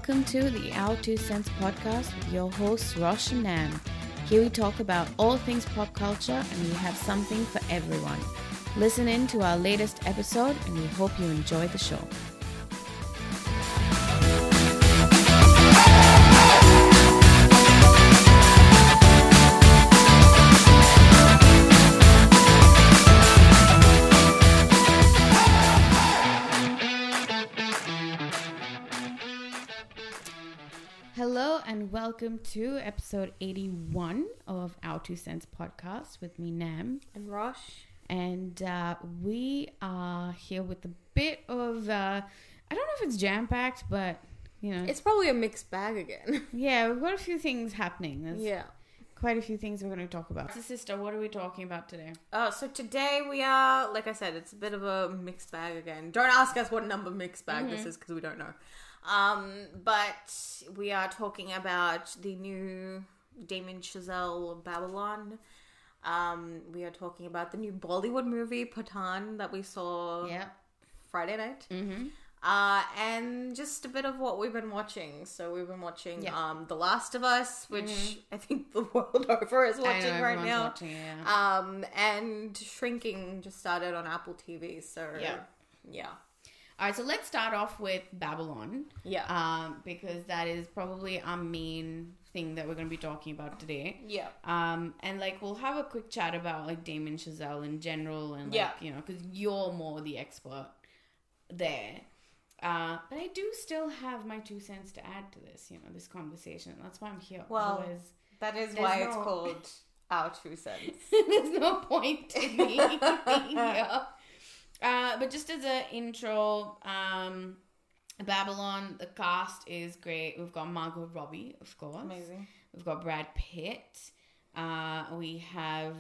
welcome to the Our Two Cents podcast with your hosts Rosh and Nam. Here we talk about all things pop culture and we have something for everyone. Listen in to our latest episode and we hope you enjoy the show. Hello and welcome to episode 81 of Our Two Cents podcast with me, Nam. And Rosh. And we are here with a bit of, I don't know if it's jam-packed, but, you know. It's probably a mixed bag again. Yeah, we've got a few things happening. There's quite a few things we're going to talk about. So, sister, what are we talking about today? So today we are, like I said, it's a bit of a mixed bag again. Don't ask us what number mixed bag this is because we don't know. But we are talking about the new Damien Chazelle Babylon. We are talking about the new Bollywood movie Pathaan that we saw Friday night. And just a bit of what we've been watching. So we've been watching The Last of Us, which I think the world over is watching right now. Watching it, and Shrinking just started on Apple TV. So yeah. All right, so let's start off with Babylon. Because that is probably our main thing that we're going to be talking about today. And like we'll have a quick chat about like Damien Chazelle in general and like, you know, because you're more the expert there. But I do still have my 2 cents to add to this, you know, this conversation. That's why I'm here. Well, that is why it's called Our 2 Cents. There's no point in me being here. But just as an intro, Babylon, the cast is great. We've got Margot Robbie, of course. Amazing. We've got Brad Pitt. We have,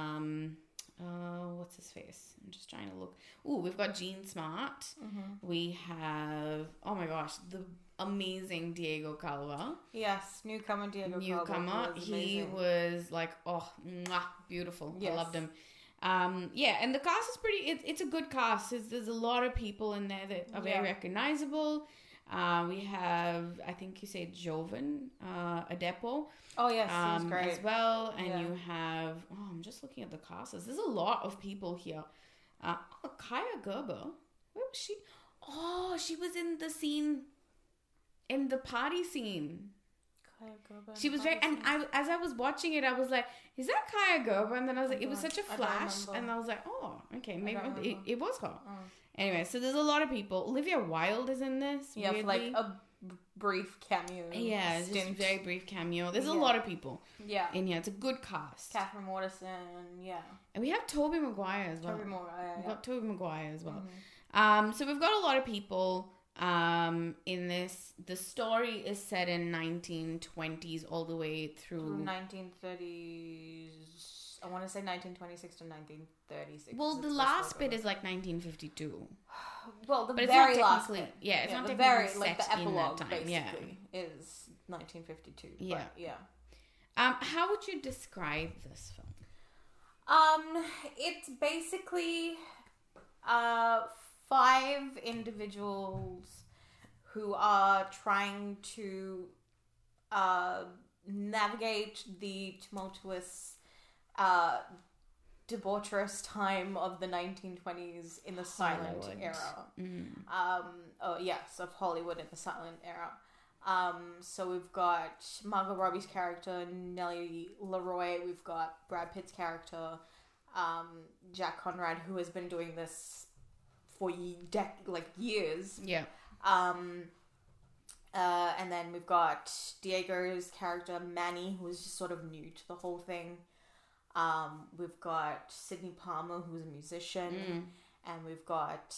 what's his face? I'm just trying to look. Ooh, we've got Gene Smart. We have, oh my gosh, the amazing Diego Calva. Yes, newcomer Diego Calva. He was like, beautiful. Yes. I loved him. And the cast is pretty, it's a good cast. There's a lot of people in there that are very recognizable. We have, I think you say Jovan Adepo. Oh yes, he's great. As well. And you have, I'm just looking at the cast. There's a lot of people here. Kaya Gerber. Where was she? Oh, she was in the scene, in the party scene. She was very, and as I was watching it, I was like, "Is that Kaya Gerber?" And then I was like, "It was such a flash," and I was like, "Oh, okay, maybe it was her." Anyway, so there's a lot of people. Olivia Wilde is in this. Yeah, for like a brief cameo. Yeah, just a very brief cameo. There's a lot of people. Yeah, in here, it's a good cast. Catherine Waterston. Yeah, and we have Tobey Maguire as well. We've got Tobey Maguire as well. So we've got a lot of people. In this, the story is set in 1920s all the way through 1930s. I want to say 1926 to 1936. Well, the last bit is like 1952. Well, the but very it's last bit. Yeah, it's not the technically very set like the epilogue in that time. basically is 1952. Yeah, yeah. How would you describe this film? It's basically 5 individuals who are trying to navigate the tumultuous, debaucherous time of the 1920s in the silent era. Of Hollywood in the silent era. So we've got Margot Robbie's character, Nellie Leroy. We've got Brad Pitt's character, Jack Conrad, who has been doing this for years. Yeah. And then we've got Diego's character, Manny, who is just sort of new to the whole thing. We've got Sydney Palmer, who's a musician. And we've got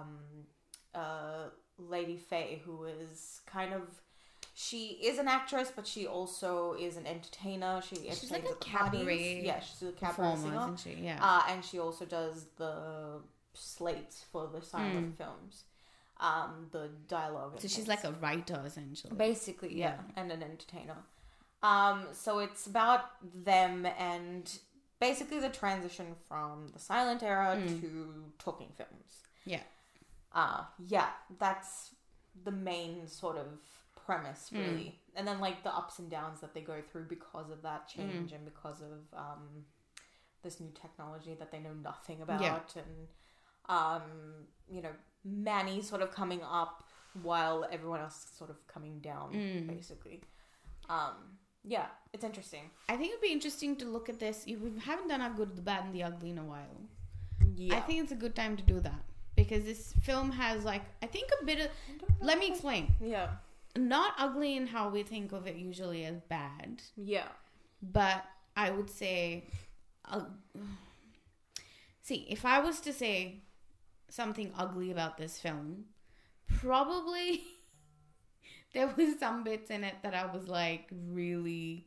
Lady Faye, who is kind of... She is an actress, but she also is an entertainer. She's like a cabaret. Yeah, she's a cabaret singer. Isn't she? Yeah. And she also does the slates for the silent films. The dialogue. So she's like a writer, essentially. Basically, yeah. And an entertainer. So it's about them and basically the transition from the silent era to talking films. Yeah. That's the main sort of premise, really. And then, like, the ups and downs that they go through because of that change and because of this new technology that they know nothing about. Yeah. And, you know, Manny sort of coming up while everyone else is sort of coming down, basically. Yeah, it's interesting. I think it'd be interesting to look at this. We haven't done our good, the bad, and the ugly in a while. Yeah. I think it's a good time to do that. Because this film has, like, I think a bit of... Let me explain. Yeah. Not ugly in how we think of it usually as bad. Yeah. But I would say... see, if I was to say something ugly about this film, probably there was some bits in it that I was, like, really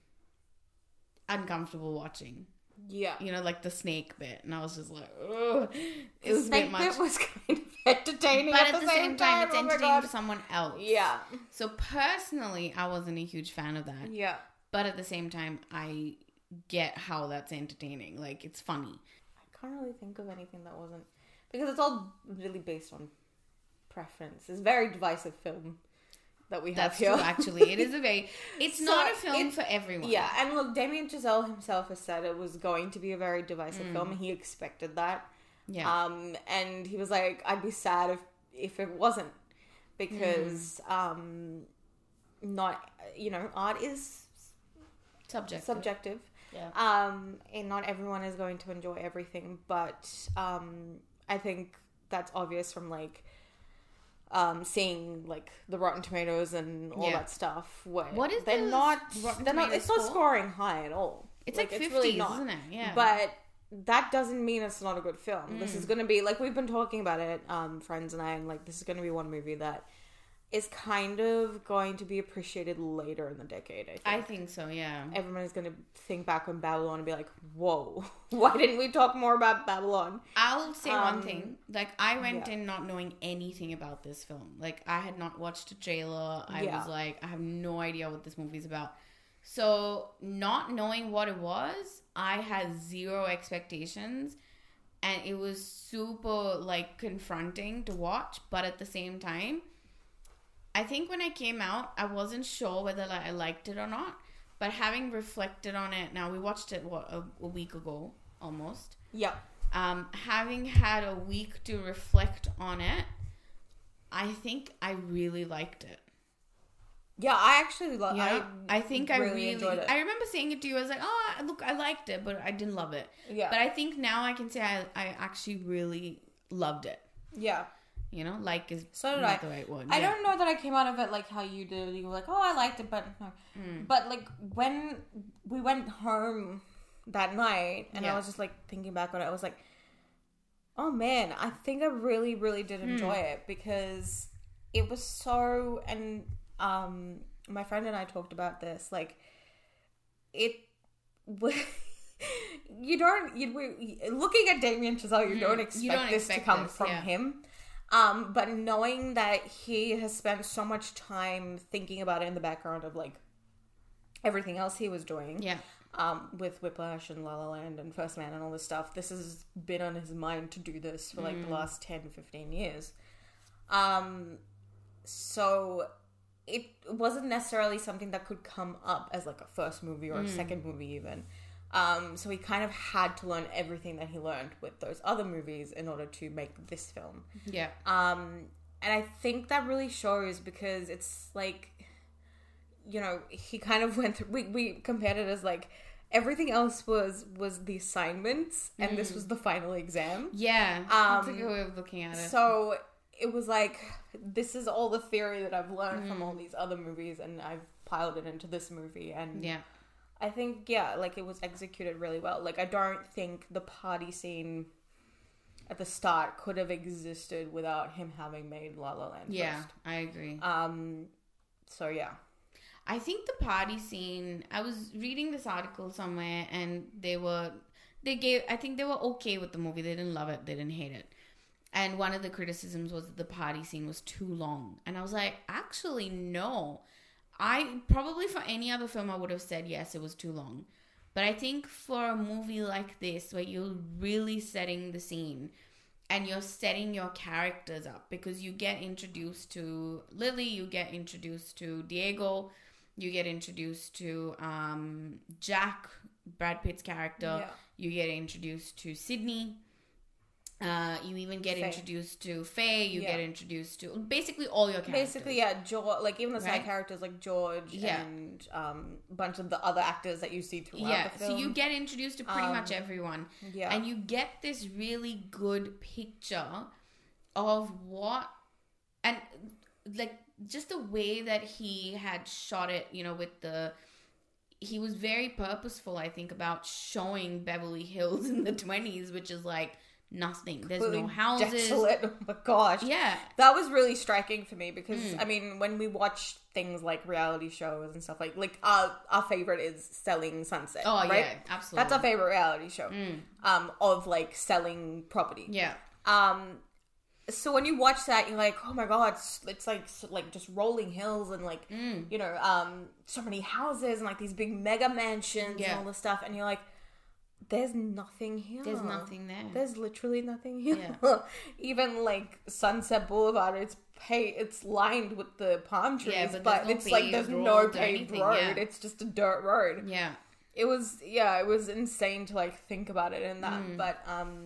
uncomfortable watching. Yeah. You know, like the snake bit. And I was just like, ugh. It was a bit much. The snake bit was kind of entertaining. But at the same time, it's entertaining for someone else. Yeah. So personally, I wasn't a huge fan of that. Yeah. But at the same time, I get how that's entertaining. Like, it's funny. I can't really think of anything that wasn't... Because it's all really based on preference. It's a very divisive film that we have That's here. True, actually. It is a very... It's not a film for everyone. Yeah, and look, Damien Chazelle himself has said it was going to be a very divisive film, and he expected that. Yeah. And he was like, I'd be sad if it wasn't. Because, not... You know, art is... Subjective. Yeah. And not everyone is going to enjoy everything, but I think that's obvious from, like... seeing like the Rotten Tomatoes and all that stuff. What is they're not? It's not scoring high at all. It's like 50s, really isn't it? Yeah. But that doesn't mean it's not a good film. This is going to be like we've been talking about it, friends and I, and like this is going to be one movie that is kind of going to be appreciated later in the decade. I think so. Yeah. Everyone is going to think back on Babylon and be like, "Whoa, why didn't we talk more about Babylon?" I'll say one thing. Like, I went in not knowing anything about this film. Like, I had not watched a trailer. I was like, I have no idea what this movie's about. So, not knowing what it was, I had zero expectations. And it was super, like, confronting to watch. But at the same time, I think when I came out, I wasn't sure whether I liked it or not. But having reflected on it, now we watched it, a week ago, almost. Yeah. Having had a week to reflect on it, I think I really liked it. Yeah, I actually I think I really enjoyed it. I remember saying it to you. I was like, "Oh, look, I liked it, but I didn't love it." Yeah. But I think now I can say I actually really loved it. Yeah. You know, like is so not the right word. I don't know that I came out of it like how you did. You were like, "Oh, I liked it," but no. But like when we went home that night, and I was just like thinking back on it, I was like, "Oh man, I think I really, really did enjoy it because it was so." And my friend and I talked about this. Like, it. Looking at Damien Chazelle, you don't expect this to come from him. But knowing that he has spent so much time thinking about it in the background of like everything else he was doing, with Whiplash and La La Land and First Man and all this stuff, this has been on his mind to do this for like the last 10-15 years. So it wasn't necessarily something that could come up as like a first movie or a second movie even. So he kind of had to learn everything that he learned with those other movies in order to make this film. Yeah. And I think that really shows because it's like, you know, he kind of went through, we compared it as like everything else was the assignments and this was the final exam. Yeah. That's a good way of looking at it. So it was like, this is all the theory that I've learned from all these other movies and I've piled it into this movie. And I think, like it was executed really well. Like, I don't think the party scene at the start could have existed without him having made La La Land first. Yeah, I agree. So, yeah. I think the party scene, I was reading this article somewhere and I think they were okay with the movie. They didn't love it. They didn't hate it. And one of the criticisms was that the party scene was too long. And I was like, actually, no. Probably for any other film, I would have said, yes, it was too long. But I think for a movie like this, where you're really setting the scene, and you're setting your characters up, because you get introduced to Lily, you get introduced to Diego, you get introduced to Jack, Brad Pitt's character, you get introduced to Sydney. You even get introduced to Faye. You get introduced to basically all your characters. Basically, George, like even the side characters like George and a bunch of the other actors that you see throughout the film. So you get introduced to pretty much everyone. Yeah. And you get this really good picture of what, and like just the way that he had shot it, you know, with he was very purposeful, I think, about showing Beverly Hills in the 20s, which is like nothing. There's no houses. Desolate. Oh my gosh. Yeah. That was really striking for me because, I mean, when we watch things like reality shows and stuff like our favorite is Selling Sunset. Oh, right? Yeah, absolutely. That's our favorite reality show of like selling property. Yeah. So when you watch that, you're like, oh my god, it's like just rolling hills and like, you know, so many houses and like these big mega mansions and all this stuff. And you're like, there's nothing here. There's nothing there. There's literally nothing here. Yeah. Even like Sunset Boulevard, it's lined with the palm trees, but it's like there's no paved road. Yeah. It's just a dirt road. Yeah. It was insane to like think about it in that, but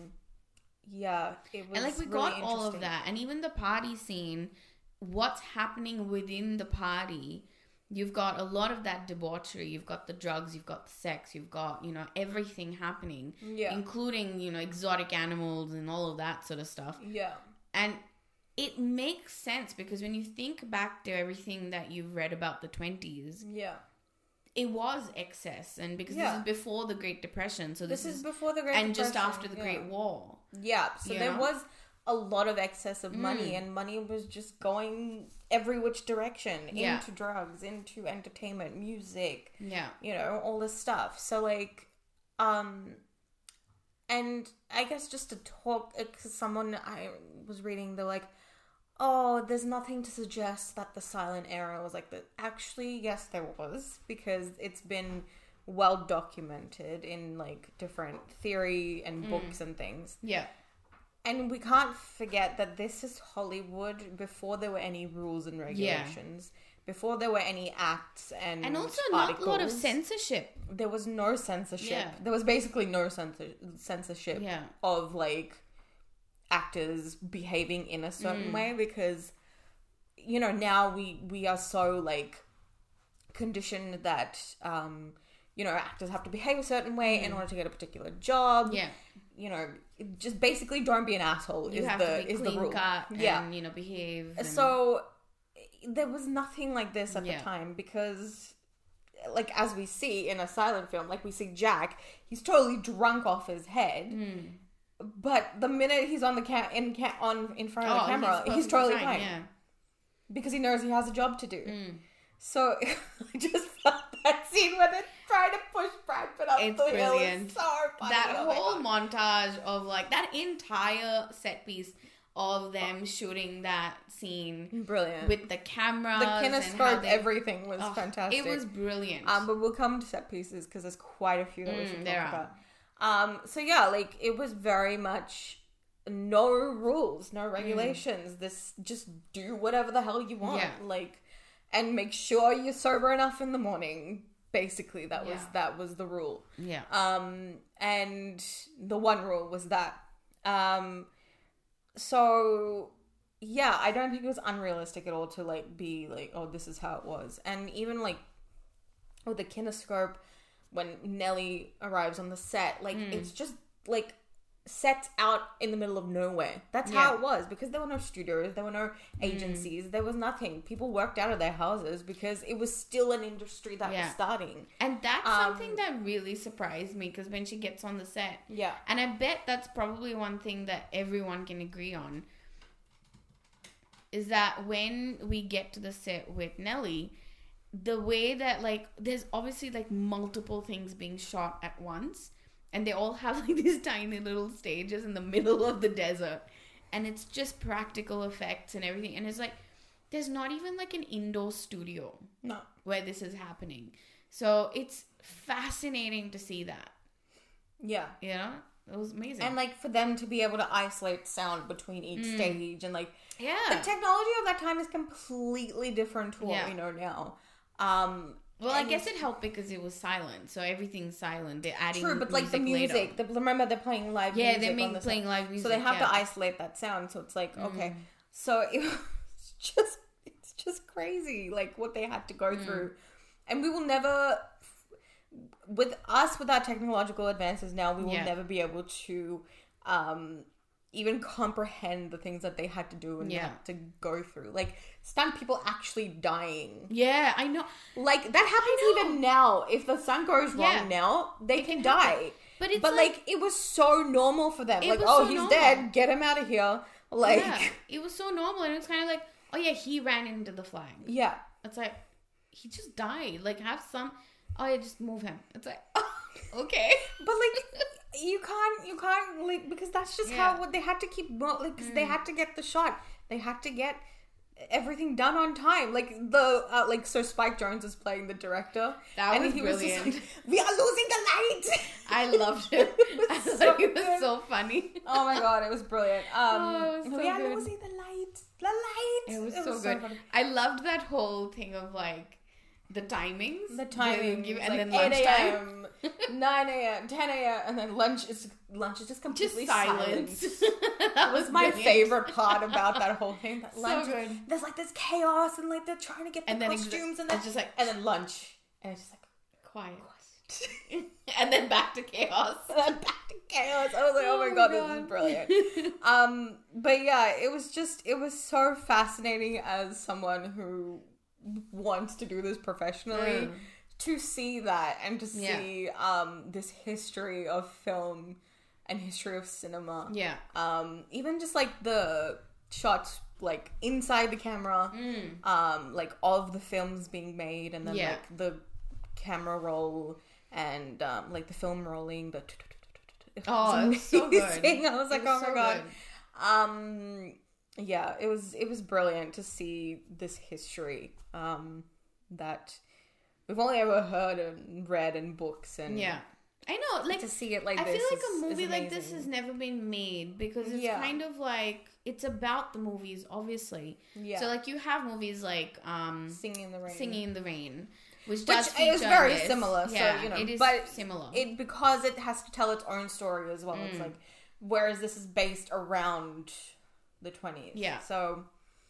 yeah, it was. And like we really got all of that, and even the party scene, what's happening within the party. You've got a lot of that debauchery. You've got the drugs. You've got the sex. You've got, you know, everything happening, including, you know, exotic animals and all of that sort of stuff. Yeah. And it makes sense because when you think back to everything that you've read about the 20s, it was excess, and because this is before the Great Depression, so this is before the Great Depression, and just after the Great War. Yeah. So there was a lot of excess of money, and money was just going every which direction into drugs, into entertainment, music, you know, all this stuff. So like, and I guess just to talk, because someone I was reading, they're like, oh, there's nothing to suggest that the silent era was like that. Actually, yes, there was, because it's been well documented in like different theory and books and things. Yeah. And we can't forget that this is Hollywood before there were any rules and regulations, before there were any acts and also articles. Not a lot of censorship. There was no censorship. Yeah. There was basically no censorship of like actors behaving in a certain way, because, you know, now we are so like conditioned that you know, actors have to behave a certain way in order to get a particular job. Yeah. You know, just basically don't be an asshole is the rule. Cut and, you know, behave. And... So there was nothing like this at the time, because like as we see in a silent film, like we see Jack, he's totally drunk off his head. But the minute he's on the in front of the camera, he's totally fine. Yeah. Because he knows he has a job to do. So I just felt that scene where they're trying to push Brad Pitt up the hill is so funny. That whole montage of like that entire set piece of them shooting that scene, brilliant, with the camera, the kinescope, everything was fantastic. It was brilliant. But we'll come to set pieces because there's quite a few that we should talk about. So yeah, like it was very much no rules, no regulations. This just do whatever the hell you want, like. And make sure you're sober enough in the morning. Basically, that was the rule. Yeah. And the one rule was that. So yeah, I don't think it was unrealistic at all to like be like, oh, this is how it was. And even like with the kinescope, when Nelly arrives on the set, like it's just like set out in the middle of nowhere. That's how it was, because there were no studios, there were no agencies, there was nothing. People worked out of their houses because it was still an industry that was starting. And that's something that really surprised me, because when she gets on the set, and I bet that's probably one thing that everyone can agree on, is that when we get to the set with Nelly, the way that like there's obviously like multiple things being shot at once. And they all have like these tiny little stages in the middle of the desert. And it's just practical effects and everything. And it's like, there's not even like an indoor studio where this is happening. So it's fascinating to see that. Yeah. You know? It was amazing. And, like, for them to be able to isolate sound between each stage. And, like, yeah. The technology of that time is completely different to what we know now. Well, I guess it helped because it was silent. So everything's silent. They're adding true, but, like, the music. Remember, they're playing live music. Yeah, they're playing live music. So they have to isolate that sound. So it's like, okay. So it's just crazy, like, what they had to go through. And we will never... With our technological advances now, we will never be able to even comprehend the things that they had to do and they had to go through. Like, stunt people actually dying. Yeah, I know. Like, that happens even now. If the stunt goes wrong now, they can die. But like, it was so normal for them. Like, oh, he's dead. Get him out of here. Like, it was so normal. And it's kind of like, oh yeah, he ran into the flag. Yeah. It's like, he just died. Like, have some... Oh, yeah, just move him. It's like, oh, okay. But, like, you can't, like, because that's just how they had to keep, like, because they had to get the shot. They had to get everything done on time. Like, so Spike Jonze is playing the director. That was brilliant. Was just like, we are losing the light. I loved it. I thought it was so funny. Oh, my God, it was brilliant. It was so we are losing the light. The light. It was so good. Funny. I loved that whole thing of, like, the timings, and like then 8 a.m., 9 a.m., 10 a.m., and then lunch is just completely silent. That was my favorite part about that whole thing. That lunch, so good. There's like this chaos, and like they're trying to get the costumes, and it's just like, and then lunch, and it's just like quiet. And then back to chaos. And then back to chaos. I was like, oh my god, this is brilliant. But yeah, it was so fascinating as someone who wants to do this professionally to see that and to see this history of film and history of cinema. Yeah. Even just like the shots like inside the camera, like of the films being made, and then like the camera roll and like the film rolling. It was so good. I was like, oh my god. Yeah, it was brilliant to see this history that we've only ever heard and read in books, and I know, like, to see it like I this. I feel like a movie like this has never been made because it's kind of like it's about the movies, obviously. Yeah. So like you have movies like Singing in the Rain, which is very similar. Yeah, so you know, it is but similar. Because it has to tell its own story as well. It's like, whereas this is based around the 20s. Yeah. So,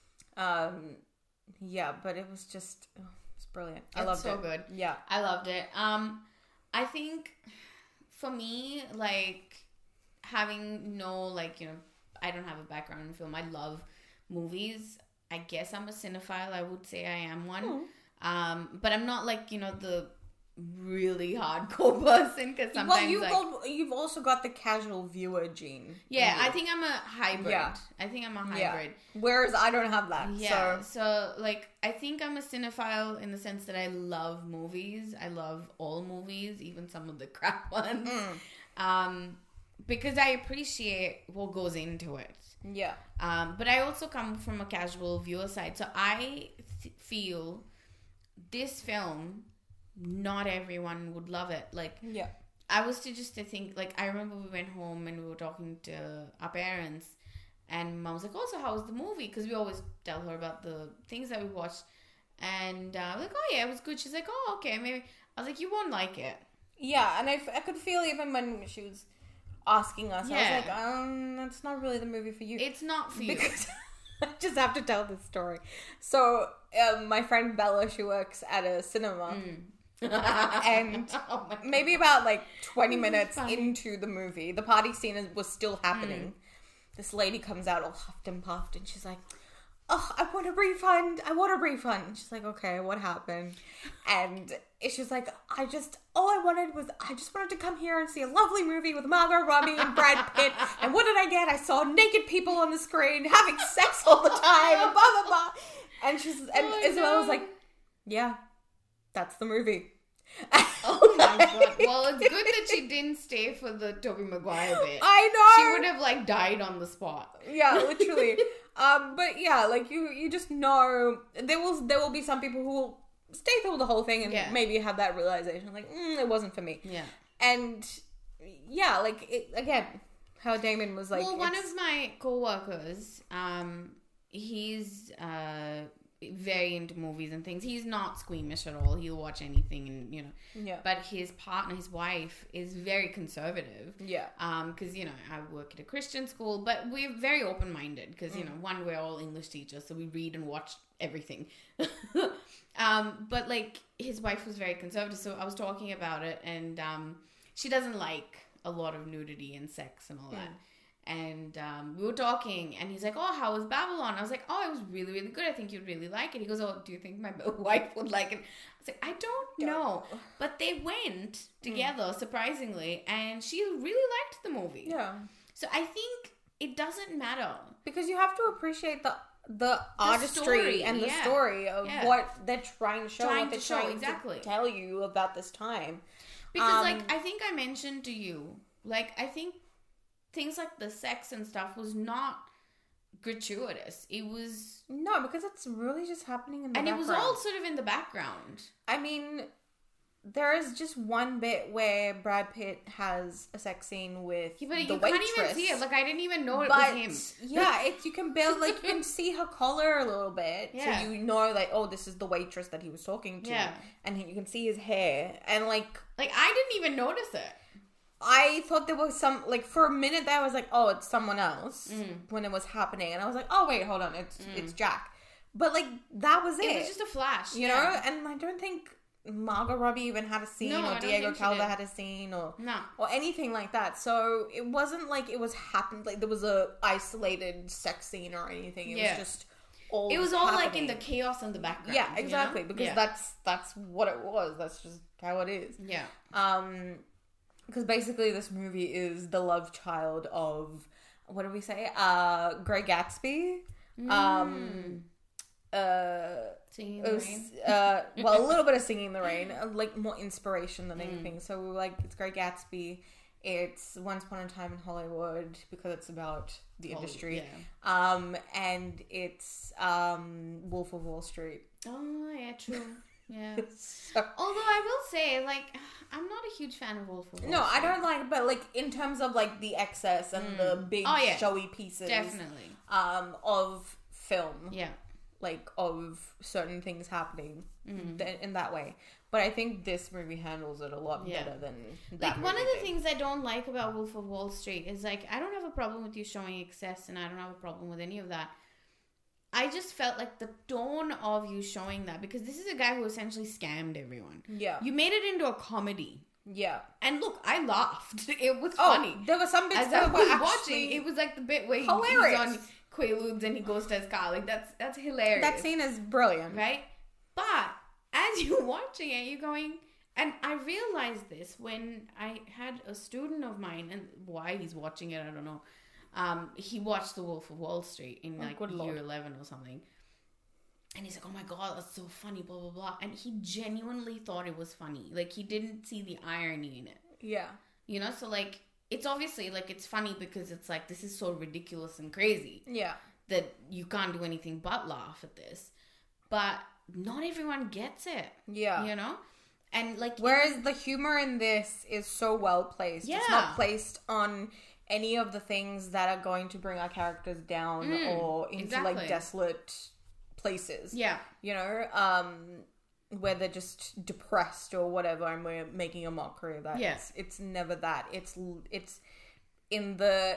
yeah, but it was just, it's brilliant. I loved it. It's so good. Yeah. I loved it. I think for me, like, having like, you know, I don't have a background in film. I love movies. I guess I'm a cinephile. I would say I am one. But I'm not like, you know, the really hardcore person, because sometimes you've also got the casual viewer gene. Yeah, I think I'm a hybrid. Yeah. I think I'm a hybrid. Yeah. Whereas I don't have that. Yeah. So like, I think I'm a cinephile in the sense that I love movies. I love all movies, even some of the crap ones. Because I appreciate what goes into it. Yeah. But I also come from a casual viewer side. So I feel this film, not everyone would love it. Like, I was to think, like, I remember we went home and we were talking to our parents, and Mom was like, oh, so how was the movie? Because we always tell her about the things that we watched. And I was like, oh yeah, it was good. She's like, oh, okay, maybe. I was like, you won't like it. Yeah, and I could feel even when she was asking us, I was like, that's not really the movie for you. It's not for you. Because I just have to tell this story. So, my friend Bella, she works at a cinema. And maybe about like 20 minutes into the movie, the party scene was still happening. This lady comes out all huffed and puffed, and she's like, oh, I want a refund. And she's like, okay, what happened? And she's like, I just wanted to come here and see a lovely movie with Margot Robbie and Brad Pitt. And what did I get? I saw naked people on the screen having sex all the time, and blah, blah, blah. And Isabella was like, yeah, that's the movie. Oh my god. Well, it's good that she didn't stay for the Tobey Maguire bit. I know. She would have like died on the spot. Yeah, literally. But yeah, like you just know there will be some people who will stay through the whole thing and maybe have that realization like, it wasn't for me. Yeah. And yeah, like, again, how Damon was like... Well, one of my co-workers, he's very into movies and things. He's not squeamish at all. He'll watch anything and, you know. Yeah. But his partner, his wife, is very conservative. Yeah. Because, you know, I work at a Christian school, but we're very open-minded because, you know, one, we're all English teachers, so we read and watch everything. But, like, his wife was very conservative, so I was talking about it, and she doesn't like a lot of nudity and sex and all that. And we were talking, and he's like, "Oh, how was Babylon?" I was like, "Oh, it was really, really good. I think you'd really like it." He goes, "Oh, do you think my wife would like it?" I was like, "I don't know." But they went together, surprisingly, and she really liked the movie. Yeah. So I think it doesn't matter. Because you have to appreciate the artistry and the story of what they're trying to show, what they're trying to tell you about this time. Because, like, I think I mentioned to you, like, I think things like the sex and stuff was not gratuitous. It was... No, because it's really just happening in the background. And it was all sort of in the background. I mean, there is just one bit where Brad Pitt has a sex scene with the waitress. But you can't even see it. Like, I didn't even know it was him. Yeah, you can barely... Like, you can see her collar a little bit. Yeah. So you know, like, oh, this is the waitress that he was talking to. Yeah. And you can see his hair. And, like... Like, I didn't even notice it. I thought there was some, like, for a minute there I was like, oh, it's someone else when it was happening. And I was like, oh, wait, hold on, it's Jack. But, like, that was it. It was just a flash. You know? And I don't think Margot Robbie even had a scene, or Diego Calva had a scene, or anything like that. So it wasn't like it was happened, like there was a isolated sex scene or anything. It was just all It was all happening. Like in the chaos in the background. Yeah, exactly. You know? Because that's what it was. That's just how it is. Yeah. Because basically this movie is the love child of, what did we say? Great Gatsby. Singing in the Rain. Well, a little bit of Singing in the Rain. Like more inspiration than anything. So we were like, it's Great Gatsby. It's Once Upon a Time in Hollywood because it's about the industry. Yeah. And it's Wolf of Wall Street. Oh, yeah, true. Yeah. Although I will say, like, I'm not a huge fan of Wolf of Wall Street. No, I don't like, but like in terms of like the excess and the big showy pieces, definitely, of film, like of certain things happening in that way. But I think this movie handles it a lot better than that. Like, one of the things I don't like about Wolf of Wall Street is, like, I don't have a problem with you showing excess, and I don't have a problem with any of that. I just felt like the tone of you showing that, because this is a guy who essentially scammed everyone. Yeah. You made it into a comedy. Yeah. And look, I laughed. It was funny. There were some bits as I was watching. It was like the bit where he's on Quaaludes and he goes to his car. Like, that's hilarious. That scene is brilliant. Right? But as you're watching it, you're going... And I realized this when I had a student of mine, and why he's watching it, I don't know. He watched The Wolf of Wall Street in year 11 or something. And he's like, oh my God, that's so funny, blah, blah, blah. And he genuinely thought it was funny. Like, he didn't see the irony in it. Yeah. You know, so like, it's obviously like, it's funny because it's like, this is so ridiculous and crazy. Yeah. That you can't do anything but laugh at this. But not everyone gets it. Yeah. You know? And like, whereas the humor in this is so well placed. Yeah. It's not placed on any of the things that are going to bring our characters down or into like desolate places. Yeah. You know, where they're just depressed or whatever, and we're making a mockery of that. Yeah. It's never that. It's in the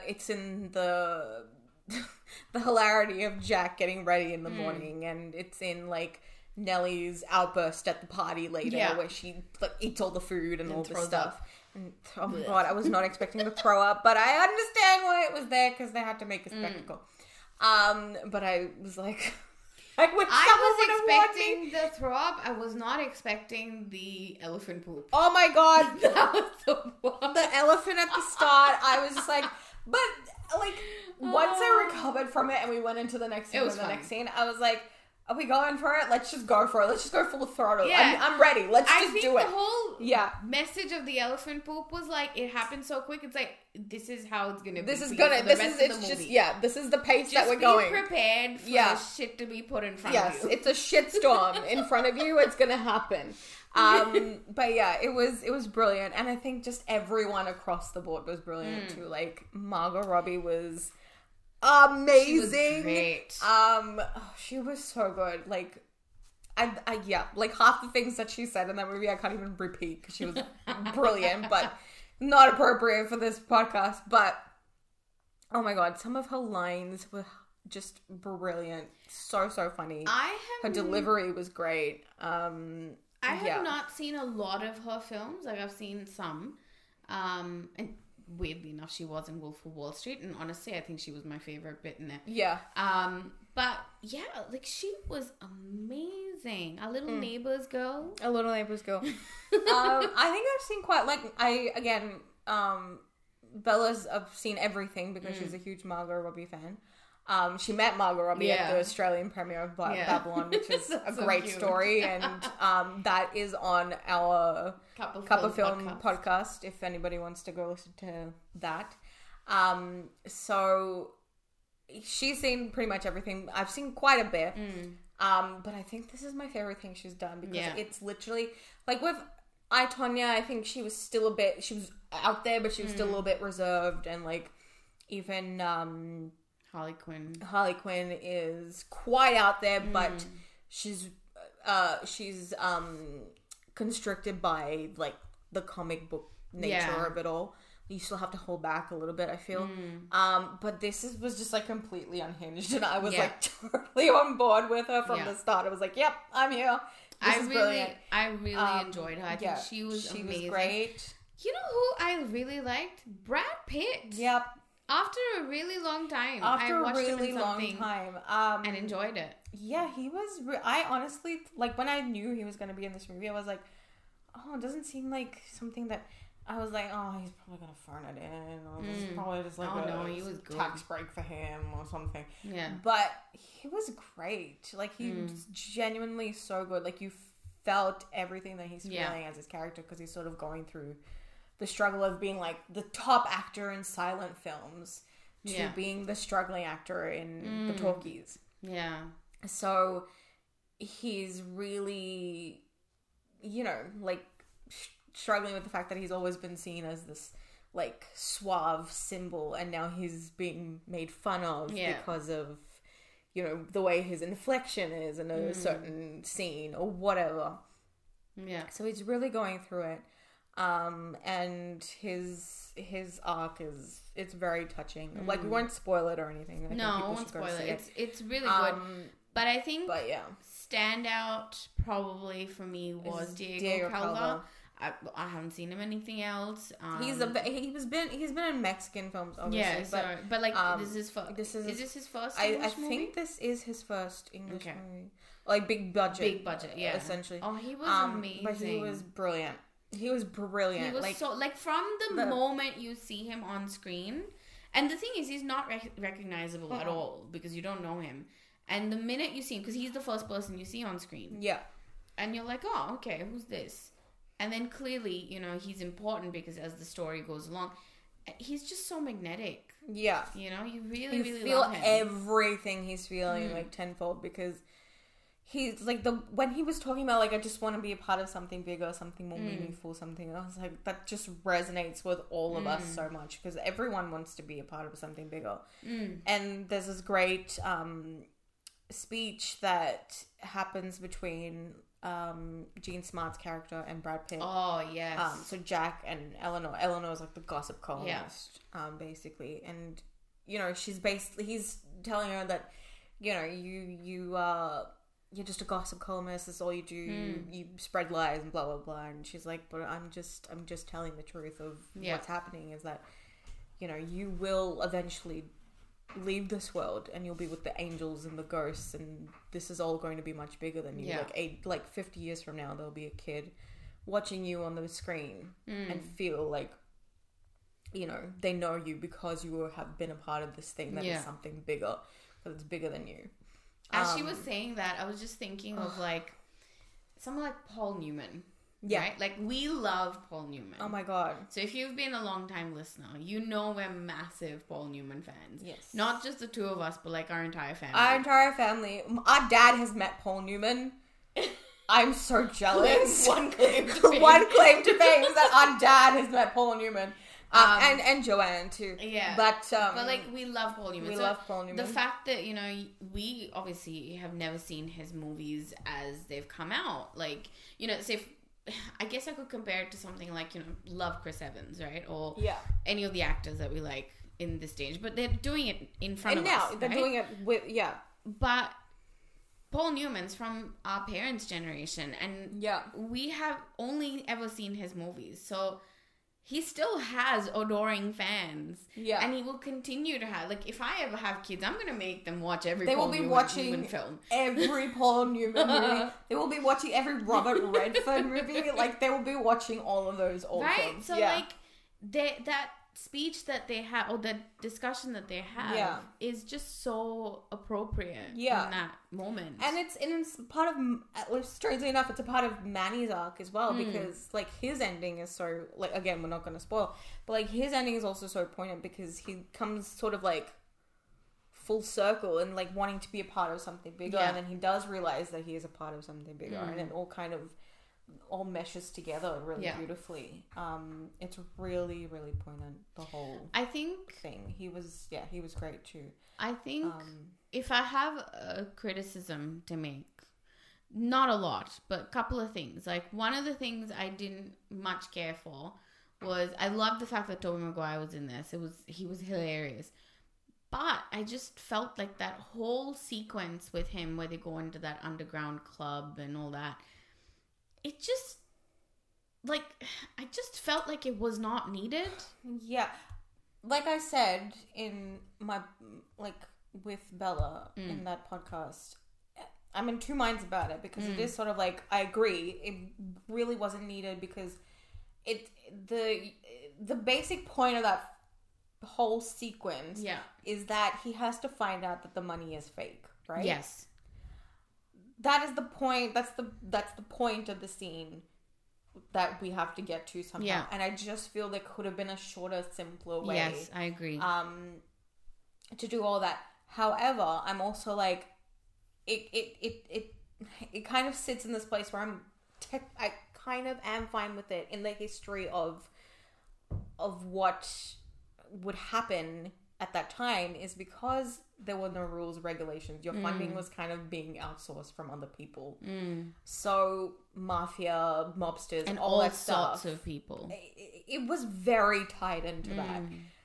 the hilarity of Jack getting ready in the morning, and it's in like Nellie's outburst at the party later where she like eats all the food and all this stuff. And, oh my God, I was not expecting to throw up, but I understand why it was there because they had to make a spectacle. But I was like, I was expecting the throw up. I was not expecting the elephant poop. Oh my God, that was the elephant at the start. I was just like, but like once I recovered from it and we went into the next scene, next scene, I was like, are we going for it? Let's just go for it. Let's just go full throttle. Yeah. I'm ready. Let's just do it. I think the whole message of the elephant poop was like, it happened so quick. It's like, this is how it's going to be. This is the movie. This is the pace that we're going. Just be prepared for shit to be put in front of you. Yes, it's a shitstorm in front of you. It's going to happen. But yeah, it was brilliant, and I think just everyone across the board was brilliant too. Like Margot Robbie was amazing. She was great. She was so good. Like, like half the things that she said in that movie I can't even repeat because she was brilliant, but not appropriate for this podcast. But oh my god, some of her lines were just brilliant. So funny. Her delivery was great. I have not seen a lot of her films. Like, I've seen some. And weirdly enough, she was in Wolf of Wall Street. And honestly, I think she was my favorite bit in it. Yeah. But yeah, like, she was amazing. A Little Neighbors Girl. A Little Neighbors Girl. I think I've seen quite, like, Bella's, I've seen everything because she's a huge Margot Robbie fan. She met Margot Robbie at the Australian premiere of Babylon, which is a great story, and that is on our Cup of Film podcast if anybody wants to go listen to that. So she's seen pretty much everything. I've seen quite a bit, but I think this is my favorite thing she's done because it's literally like with I, Tonya, I think she was out there, but she was still a little bit reserved, and like even Harley Quinn is quite out there, but she's constricted by like the comic book nature of it all. You still have to hold back a little bit, I feel. But this was just like completely unhinged, and I was like totally on board with her from the start. I was like, "Yep, I'm here." This is brilliant. I really enjoyed her. I think she was amazing. Was great. You know who I really liked? Brad Pitt. Yep. After a really long time. After a really long time. And enjoyed it. Yeah, he was... I honestly... Like, when I knew he was going to be in this movie, I was like, oh, it doesn't seem like something that... I was like, oh, he's probably going to phone it in. Or this is probably just like he was good. Tax break for him or something. Yeah. But he was great. Like, he was genuinely so good. Like, you felt everything that he's feeling as his character because he's sort of going through the struggle of being like the top actor in silent films to being the struggling actor in the talkies. Yeah. So he's really, like struggling with the fact that he's always been seen as this like suave symbol, and now he's being made fun of because of, the way his inflection is in a certain scene or whatever. Yeah. So he's really going through it. And his arc it's very touching. Like, we won't spoil it or anything. I won't spoil it. It's really good. But I think standout probably for me was Diego Calva. I haven't seen him anything else. He's been in Mexican films, obviously. Yeah, but like is this his first English movie? I think this is his first English movie. Like big budget, yeah, essentially. Oh, he was amazing. But he was brilliant. He was brilliant. He was like, so like from the moment you see him on screen, and the thing is, he's not recognizable at all because you don't know him. And the minute you see him, because he's the first person you see on screen, and you're like, oh, okay, who's this? And then clearly, he's important because as the story goes along, he's just so magnetic. Yeah, you really feel love him. Everything he's feeling like tenfold because. He's like when he was talking about like I just want to be a part of something bigger, something more meaningful, something. I was like that just resonates with all of us so much because everyone wants to be a part of something bigger. And there's this great speech that happens between Jean Smart's character and Brad Pitt. Oh yes. So Jack and Eleanor. Eleanor is like the gossip columnist, basically, and he's telling her that you're just a gossip columnist. That's all you do. You spread lies and blah blah blah. And she's like, but I'm just telling the truth of what's happening. Is that you will eventually leave this world and you'll be with the angels and the ghosts, and this is all going to be much bigger than you. Like 50 years from now, there'll be a kid watching you on the screen and feel like they know you because you have been a part of this thing that is something bigger, because it's bigger than you. As she was saying that, I was just thinking of like someone like Paul Newman. Yeah. Right? Like, we love Paul Newman. Oh my God. So if you've been a long time listener, we're massive Paul Newman fans. Yes. Not just the two of us, but like our entire family. Our entire family. Our dad has met Paul Newman. I'm so jealous. One claim to fame. One claim to fame is that our dad has met Paul Newman. And Joanne too. Yeah. But like, we love Paul Newman. We love Paul Newman. The fact that, we obviously have never seen his movies as they've come out. Like, say, I guess I could compare it to something like, love Chris Evans, right? Or any of the actors that we like in this stage. But they're doing it in front of us. And now they're doing it with, But Paul Newman's from our parents' generation. And we have only ever seen his movies. So he still has adoring fans. Yeah. And he will continue to have. Like, if I ever have kids, I'm going to make them watch every Paul Newman film. Every Paul Newman movie. They will be watching every Robert Redford movie. Like, they will be watching all of those old films. So, like, that speech that they have, or the discussion that they have, is just so appropriate in that moment. And it's part of, strangely enough, it's a part of Manny's arc as well, because like his ending is so, like, again, we're not going to spoil, but like his ending is also so poignant because he comes sort of like full circle and like wanting to be a part of something bigger, and then he does realize that he is a part of something bigger, and it all meshes together really beautifully. It's really, really poignant, the whole thing. He was great too. I think if I have a criticism to make, not a lot, but a couple of things. Like, one of the things I didn't much care for was, I loved the fact that Tobey Maguire was in this. He was hilarious. But I just felt like that whole sequence with him where they go into that underground club and all that, it just, like, I just felt like it was not needed. Yeah. Like I said in my, like, with Bella in that podcast, I'm in two minds about it because it is sort of like, I agree, it really wasn't needed because the basic point of that whole sequence is that he has to find out that the money is fake, right? Yes. That is the point. That's the point of the scene that we have to get to somehow. Yeah. And I just feel there could have been a shorter, simpler way. Yes, I agree. To do all that. However, I'm also like, it kind of sits in this place where I kind of am fine with it in the history of what would happen at that time is because there were no rules, regulations. Your funding was kind of being outsourced from other people. So mafia, mobsters, and all that stuff. Sorts of people. It was very tied into that.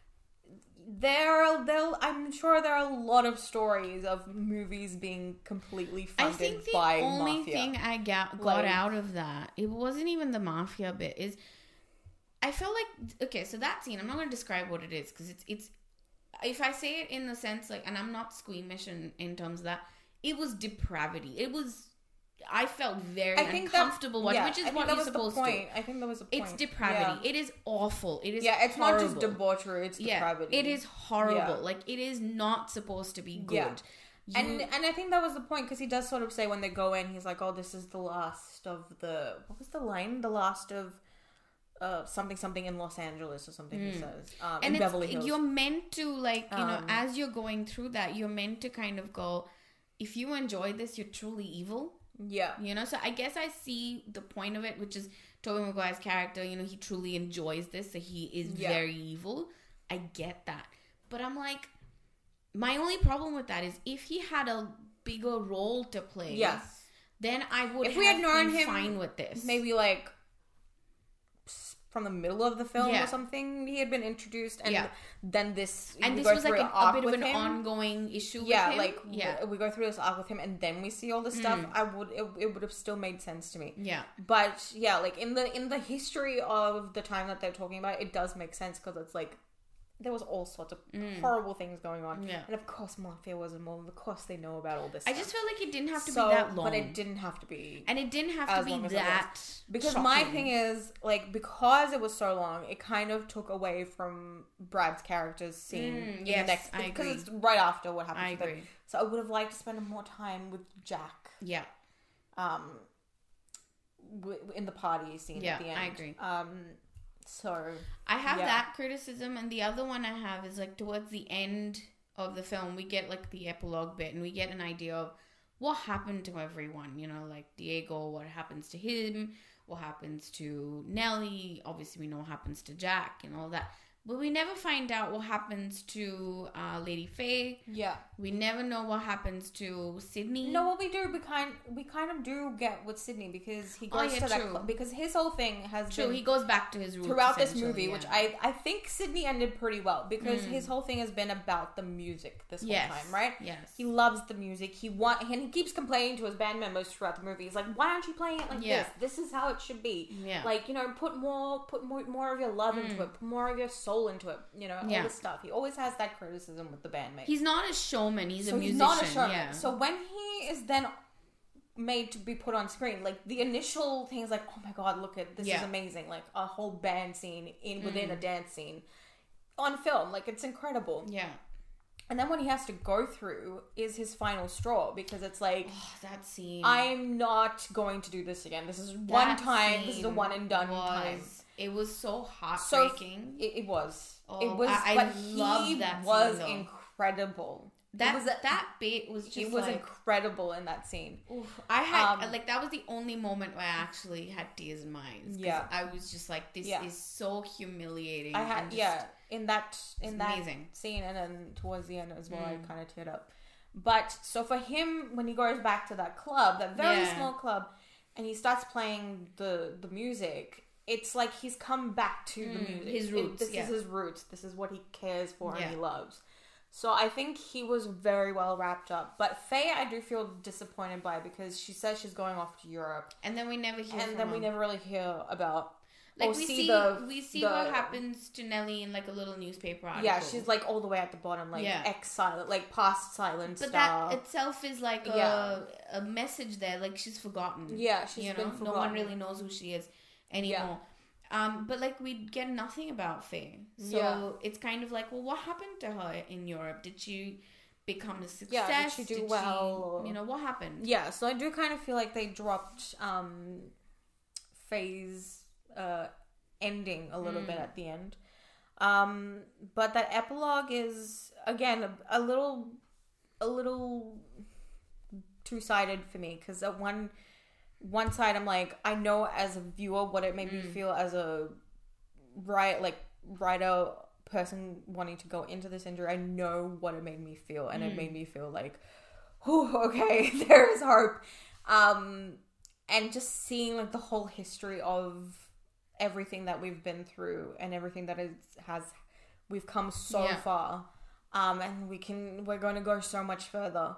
I'm sure there are a lot of stories of movies being completely funded by mafia. I think the only thing I got out of that, it wasn't even the mafia bit, is I felt like, okay, so that scene, I'm not going to describe what it is because it's if I say it in the sense, like, and I'm not squeamish in terms of that, it was depravity. I felt very uncomfortable watching, which is what you're supposed to. I think that was the point. It's depravity. Yeah. It is awful. It is it's horrible. Not just debauchery, it's depravity. It is horrible. Yeah. Like, it is not supposed to be good. Yeah. And I think that was the point, because he does sort of say when they go in, he's like, oh, this is the last of the... What was the line? The last of... something in Los Angeles or something, he says. And in Beverly Hills. You're meant to, like, as you're going through that, you're meant to kind of go, if you enjoy this, you're truly evil. Yeah. So I guess I see the point of it, which is Tobey Maguire's character, he truly enjoys this, so he is very evil. I get that. But I'm like, my only problem with that is if he had a bigger role to play, then I would have been fine with this. Maybe, like, from the middle of the film or something, he had been introduced, and then this... And this was like a bit of an ongoing issue with him. We go through this arc with him, and then we see all this stuff. It would have still made sense to me. Yeah. But, like, in the history of the time that they're talking about, it does make sense, because it's like, there was all sorts of horrible things going on. Yeah. And of course mafia was involved. Of course they know about all this stuff. I just felt like it didn't have to be that long. But it didn't have to be. And it didn't have to be that because shocking. My thing is, like, because it was so long, it kind of took away from Brad's character's scene in the next... Because it's right after what happened. I agree. So I would have liked to spend more time with Jack. Yeah. In the party scene at the end. I agree. So I have that criticism, and the other one I have is, like, towards the end of the film we get, like, the epilogue bit, and we get an idea of what happened to everyone, you know, like Diego, what happens to him, what happens to Nelly, obviously we know what happens to Jack and all that. But we never find out what happens to Lady Faye. Yeah. We never know what happens to Sydney. No, what we do, we kind of do get with Sydney because he goes to that club. Because his whole thing has been... He goes back to his roots throughout this movie, which I think Sydney ended pretty well because his whole thing has been about the music this whole time, right? Yes. He loves the music. And he keeps complaining to his band members throughout the movie. He's like, why aren't you playing it like this? This is how it should be. Yeah. Like, you know, put more of your love into it. Put more of your soul into it, you know, all this stuff. He always has that criticism with the bandmates. He's not a showman, he's a musician. He's not a showman. Yeah. So when he is then made to be put on screen, like the initial thing is like, oh my god, look at this is amazing, like a whole band scene within a dance scene on film, like it's incredible. Yeah. And then what he has to go through is his final straw because it's like, that scene. I'm not going to do this again. This is one time. This is a one and done time. It was so heartbreaking. So it was. Oh, it was. I love that. Was scene, incredible. That bit was just. It was incredible in that scene. Oof, I had that was the only moment where I actually had tears in my eyes. Yeah, I was just like, this is so humiliating. I had in that amazing scene, and then towards the end as well, I kind of teared up. But so for him, when he goes back to that club, that very small club, and he starts playing the music, it's like he's come back to the music. His roots. This is his roots. This is what he cares for and he loves. So I think he was very well wrapped up. But Faye, I do feel disappointed by because she says she's going off to Europe, and then we never hear. And then we never really hear about. Like we see what happens to Nelly in like a little newspaper article. Yeah, she's like all the way at the bottom, like ex-silent, like past silent but star. That itself is like a message there. Like she's forgotten. Yeah, she's been forgotten. No one really knows who she is anymore. But like we get nothing about Faye. So it's kind of like, well, what happened to her in Europe? Did she become a success? Yeah, did she do well? Or, what happened? Yeah, so I do kind of feel like they dropped Faye's ending a little bit at the end. But that epilogue is again a little two-sided for me because at one side I'm like, I know as a viewer what it made me feel as a writer person wanting to go into this injury. I know what it made me feel, and it made me feel like, oh, okay, there is hope. And just seeing like the whole history of everything that we've been through and everything that we've come so far, and we're going to go so much further.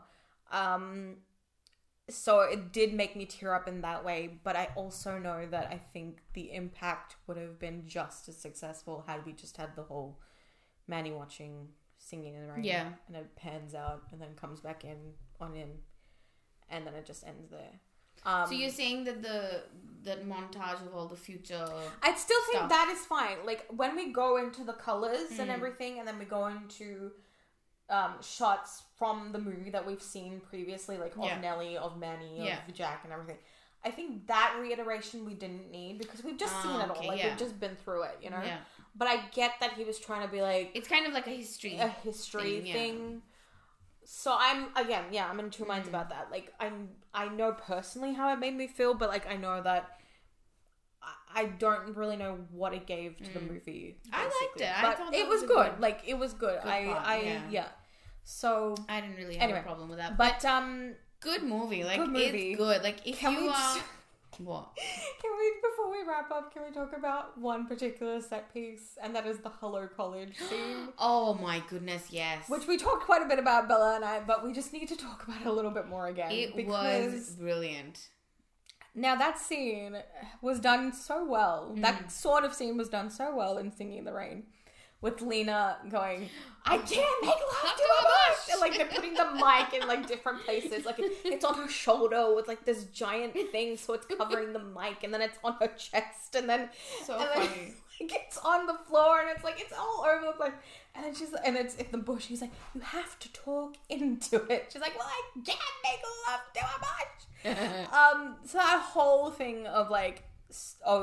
So it did make me tear up in that way, but I also know that I think the impact would have been just as successful had we just had the whole Manny watching Singing in the Rain. Yeah. And it pans out and then comes back in, and then it just ends there. So you're saying that that montage of all the future I'd still think that is fine. Like when we go into the colors and everything, and then we go into shots from the movie that we've seen previously, like of Nelly, of Manny, of Jack and everything. I think that reiteration we didn't need because we've just seen it all. Like we've just been through it, you know? Yeah. But I get that he was trying to be like... It's kind of like a history thing. So I'm in two minds about that. Like I know personally how it made me feel, but like I know that I don't really know what it gave to the movie. Basically. I liked it. But I thought it was good. Like it was good. Yeah. So I didn't really have a problem with that. But good movie. Like good movie. It's good. Like if can you what? Before we wrap up, can we talk about one particular set piece, and that is the Hello College scene? Oh my goodness, yes. Which we talked quite a bit about, Bella and I, but we just need to talk about it a little bit more again. It was brilliant. Now that scene was done so well. That sort of scene was done so well in Singing in the Rain. With Lena going, I can't make love to a bush! And like they're putting the mic in like different places. Like it's on her shoulder with like this giant thing, so it's covering the mic, and then it's on her chest, and then funny. Like it's on the floor, and it's like it's all over the place. And then it's in the bush. He's like, you have to talk into it. She's like, well, I can't make love to a bush. So that whole thing of like of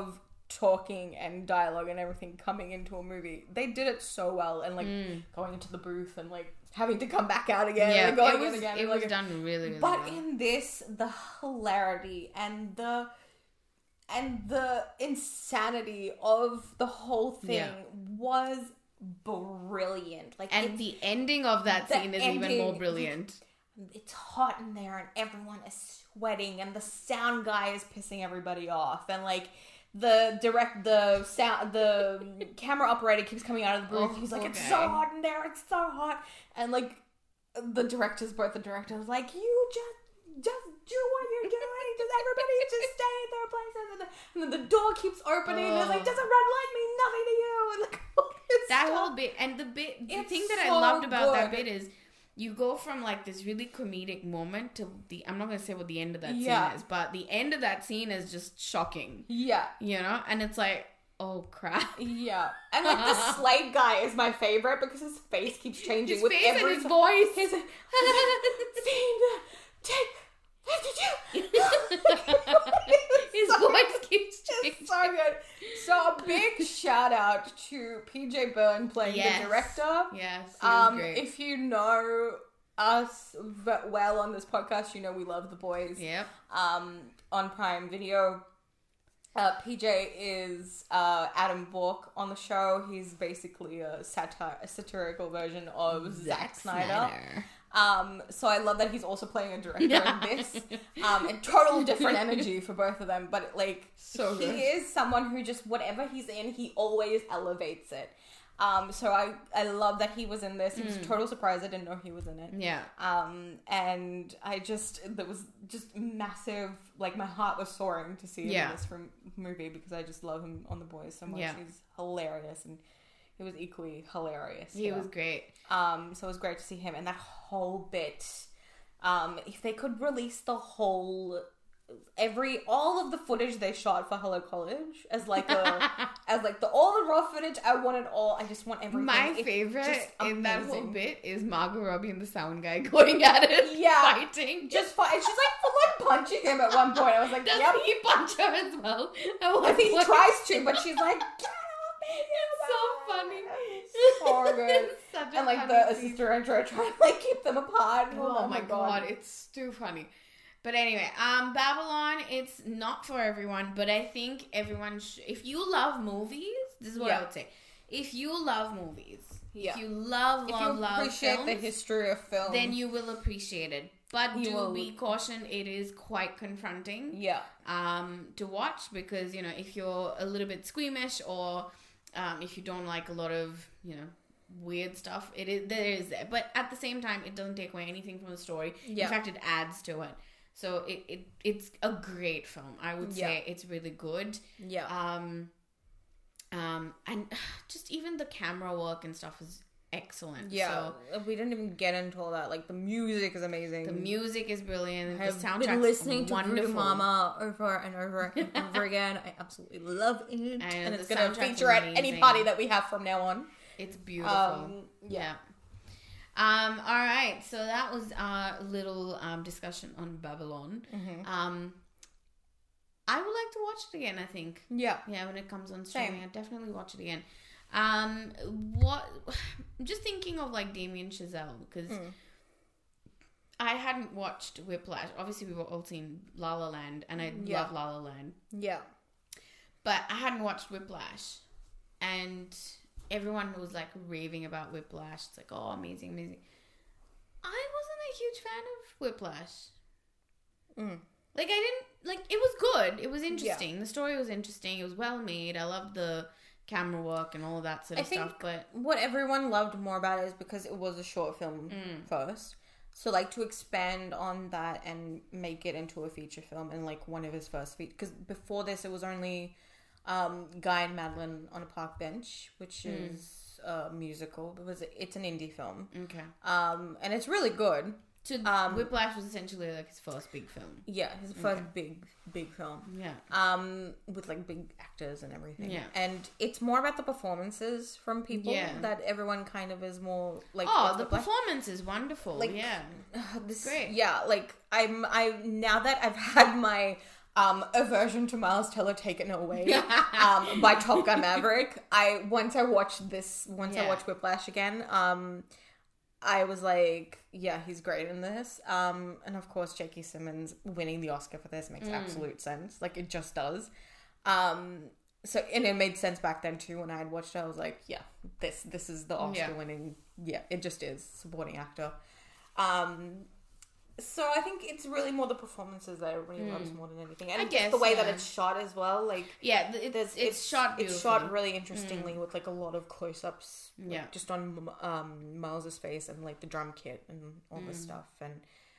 talking and dialogue and everything coming into a movie. They did it so well, and like going into the booth and like having to come back out again and going in again. It was done really, really well. But in this, the hilarity and the insanity of the whole thing was brilliant. Like, and the ending of that scene is even more brilliant. It's hot in there and everyone is sweating and the sound guy is pissing everybody off, and like the camera operator keeps coming out of the booth. He's like, it's so hot in there, it's so hot, and like both the directors like, you just do what you're doing, just everybody just stay in their places, and then the door keeps opening and it's like, does a red light mean nothing to you? And like that whole bit, and the thing that I loved about that bit is you go from like this really comedic moment to I'm not going to say what the end of that scene is, but the end of that scene is just shocking. Yeah. You know? And it's like, oh crap. Yeah. And like the Slade guy is my favorite because his face keeps changing his face and his voice. His voice keeps changing. It's so good. So a big shout out to PJ Byrne playing the director. Yes, he was great. If you know us well on this podcast, you know we love The Boys. Yep. On Prime Video. PJ is Adam Bork on the show. He's basically a satirical version of Zack Snyder. So I love that he's also playing a director in this. And total different energy for both of them. But like, so he is someone who just, whatever he's in, he always elevates it. So I love that he was in this. It was a total surprise. I didn't know he was in it. Yeah. And there was just massive, like my heart was soaring to see him in this movie because I just love him on The Boys so much. Yeah. He's hilarious, and he was equally hilarious. He was great. So it was great to see him, and that whole bit. If they could release the whole, all of the footage they shot for Hello College as all the raw footage, I want it all. I just want everything. My favorite in that whole bit is Margot Robbie and the sound guy going at it, fighting. Just fight. She's like full on punching him at one point. I was like, doesn't he punch her as well? I think he tries to, but she's like, get off me! It's so funny. So good. And like the assistant director are trying to like keep them apart. Oh my god, it's too funny. But anyway, Babylon, it's not for everyone, but I think everyone if you love movies, this is what I would say. If you love movies, if you love appreciate films, the history of film, then you will appreciate it. But be cautioned, it is quite confronting. Yeah. To watch, because you know, if you're a little bit squeamish or if you don't like a lot of, you know, weird stuff, there is there. But at the same time, it doesn't take away anything from the story. Yeah. In fact, it adds to it. So it's a great film. I would say it's really good. Yeah. And just even the camera work and stuff is excellent. Yeah. So we didn't even get into all that. Like the music is amazing. The music is brilliant. The soundtrack is been listening to Voodoo Mama over and over and over again. I absolutely love it. And it's going to feature at any party that we have from now on. It's beautiful. Yeah. All right, so that was our little discussion on Babylon. Mm-hmm. I would like to watch it again, I think. Yeah, when it comes on streaming, I'll definitely watch it again. I'm just thinking of like Damien Chazelle, because I hadn't watched Whiplash. Obviously, we were all seen La La Land, and I love La La Land. Yeah, but I hadn't watched Whiplash, and everyone was like raving about Whiplash. It's like, oh, amazing. I wasn't a huge fan of Whiplash. Like, I didn't, like, it was good. It was interesting. Yeah. The story was interesting. It was well made. I loved the camera work and all of that sort of stuff. But what everyone loved more about it is because it was a short film first. So, like, to expand on that and make it into a feature film and, like, one of his first features. Because before this, it was only Guy and Madeline on a Park Bench, which is a musical. It's an indie film. Okay. And it's really good. So Whiplash was essentially like his first big film. Yeah, his first big film. Yeah. With like big actors and everything. Yeah. And it's more about the performances from people that everyone kind of is more like. Oh, the performance is wonderful. Like, great. Yeah, like I now that I've had my aversion to Miles Teller Taken Away by Top Gun Maverick. Once I watched Whiplash again, I was like, yeah, he's great in this. And of course, J.K. Simmons winning the Oscar for this makes absolute sense. Like, it just does. So, and it made sense back then too when I had watched it. I was like, yeah, this is the Oscar winning. Yeah, it just is supporting actor. So I think it's really more the performances that everybody loves more than anything, and I guess the way that it's shot as well. Like, yeah, it's shot beautifully. It's shot really interestingly with like a lot of close-ups, like, just on Miles's face and like the drum kit and all this stuff, and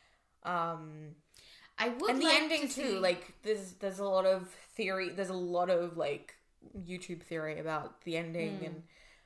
I would and the like ending to too. see... Like, there's a lot of theory. There's a lot of like YouTube theory about the ending and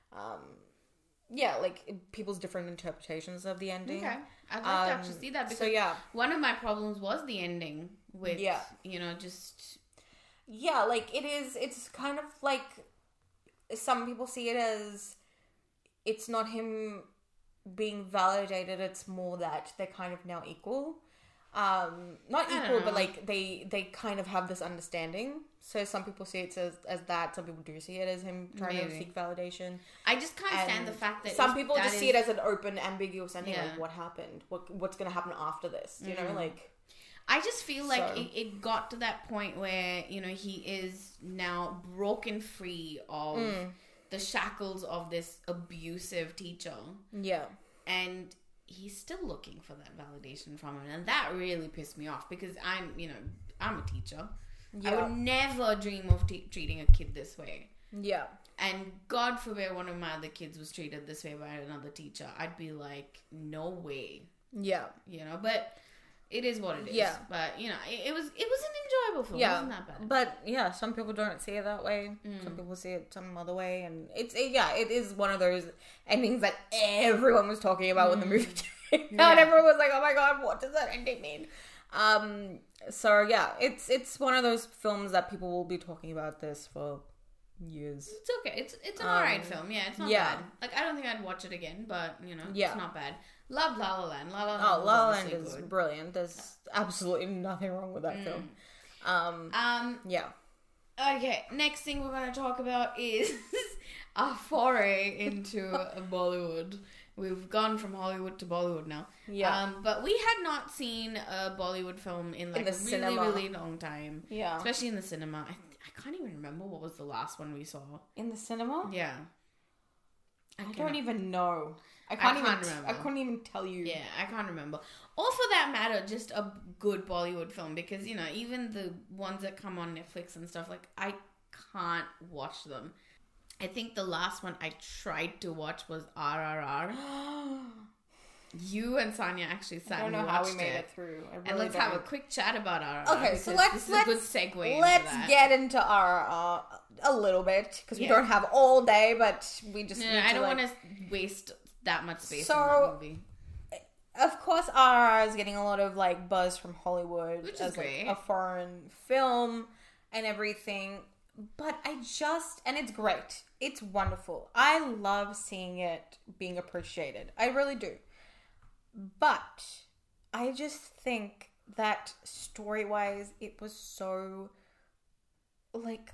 yeah, like people's different interpretations of the ending. Okay, I'd like to actually see that, because one of my problems was the ending with just like it's kind of like some people see it as it's not him being validated, it's more that they're kind of now equal. Not equal, but like they kind of have this understanding. So some people see it as that. Some people do see it as him trying to seek validation. I just can't stand the fact that some people just see it as an open, ambiguous ending. Like, what happened? What's going to happen after this? You know, like. I just feel like it got to that point where, you know, he is now broken free of the shackles of this abusive teacher. Yeah. And he's still looking for that validation from him, and that really pissed me off, because I'm a teacher. I would never dream of treating a kid this way. Yeah. And God forbid one of my other kids was treated this way by another teacher. I'd be like, no way. Yeah. You know, but it is what it is. Yeah. But, you know, it was an enjoyable film. Yeah. It wasn't that bad. But, yeah, some people don't see it that way. Some people see it some other way. And it is one of those endings that everyone was talking about when the movie came out. And everyone was like, oh my God, what does that ending mean? So, yeah, it's one of those films that people will be talking about this for years. It's okay. It's an alright film. Yeah, it's not bad. Like, I don't think I'd watch it again, but, you know, it's not bad. Loved La La Land. La La Land is brilliant. There's absolutely nothing wrong with that film. Yeah. Okay, next thing we're going to talk about is our foray into Bollywood. We've gone from Hollywood to Bollywood now. Yeah. But we had not seen a Bollywood film in like a really, really long time. Yeah. Especially in the cinema. I can't even remember what was the last one we saw. In the cinema? Yeah. I don't even know. I can't remember. I couldn't even tell you. Yeah, I can't remember. Or for that matter, just a good Bollywood film. Because, you know, even the ones that come on Netflix and stuff, like, I can't watch them. I think the last one I tried to watch was RRR. You and Sanya actually sat and watched it. I don't know how we made it through. And let's have a quick chat about RRR. Okay, so this is a good segue. Let's get into RRR a little bit, because we don't have all day, but we just need to, I don't want to waste that much space on that movie. Of course, RRR is getting a lot of like buzz from Hollywood, which is great. Like, a foreign film and everything. But and it's great. It's wonderful. I love seeing it being appreciated. I really do. But I just think that story-wise, it was so, like,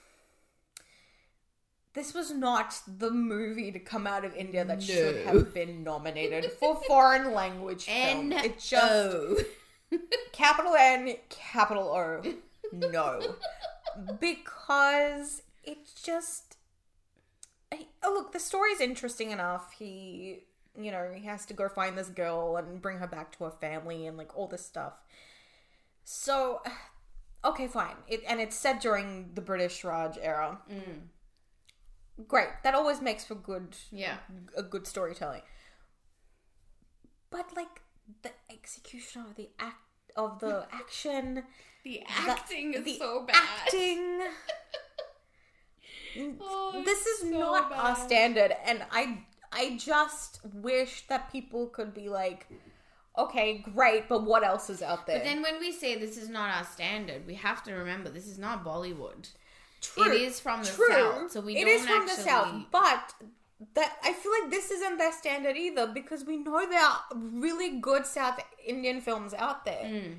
this was not the movie to come out of India that should have been nominated for foreign language film. It just, capital N, capital O, no. Because it's just, look, the story's interesting enough. He has to go find this girl and bring her back to her family and like all this stuff. So, okay, fine. It's set during the British Raj era. Great. That always makes for a good storytelling. But like the execution of the action. The acting is so bad. Acting. This is so not our standard, and I just wish that people could be like, okay, great, but what else is out there? But then when we say this is not our standard, we have to remember this is not Bollywood. True. It is from the South, so it is from the South, but I feel like this isn't their standard either, because we know there are really good South Indian films out there.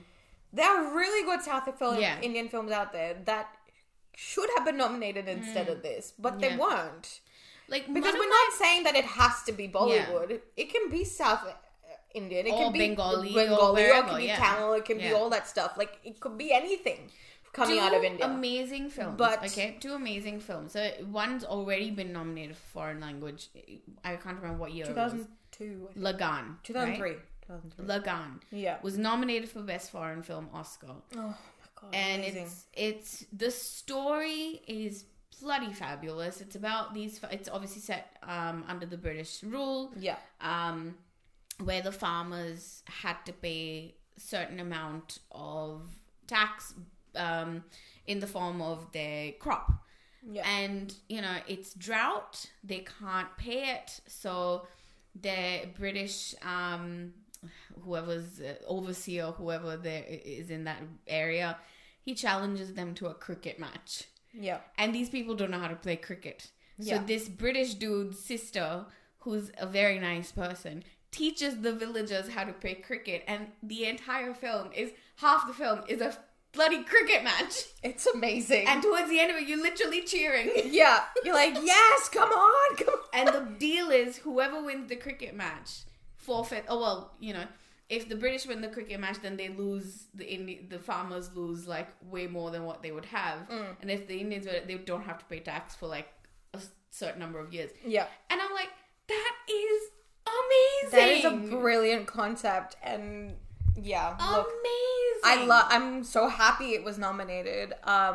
there are really good South Indian films out there that should have been nominated instead of this, but they weren't. Like, because we're not saying that it has to be Bollywood. Yeah. It can be South Indian. It can be Bengali, or it can be Tamil. It can be all that stuff. Like, it could be anything coming out of India. Amazing films. Two amazing films. So one's already been nominated for foreign language. I can't remember what year 2002. It was. Lagan. 2003. Right? Lagan. Yeah. Was nominated for Best Foreign Film Oscar. Oh my god. And amazing. it's the story is bloody fabulous. It's about it's obviously set under the British rule. Yeah. Where the farmers had to pay a certain amount of tax in the form of their crop. Yeah. And, it's drought. They can't pay it. So the British, whoever's overseer, whoever there is in that area, he challenges them to a cricket match. Yeah. And these people don't know how to play cricket. So this British dude's sister, who's a very nice person, teaches the villagers how to play cricket. And the entire film half the film is a bloody cricket match. It's amazing. And towards the end of it, you're literally cheering. Yeah. You're like, yes, come on. And the deal is whoever wins the cricket match forfeit. Oh, well, if the British win the cricket match, then they lose, the farmers lose like way more than what they would have. And if the Indians win it, they don't have to pay tax for like a certain number of years. Yeah. And I'm like, that is amazing. That is a brilliant concept. And yeah. Amazing. I'm so happy it was nominated.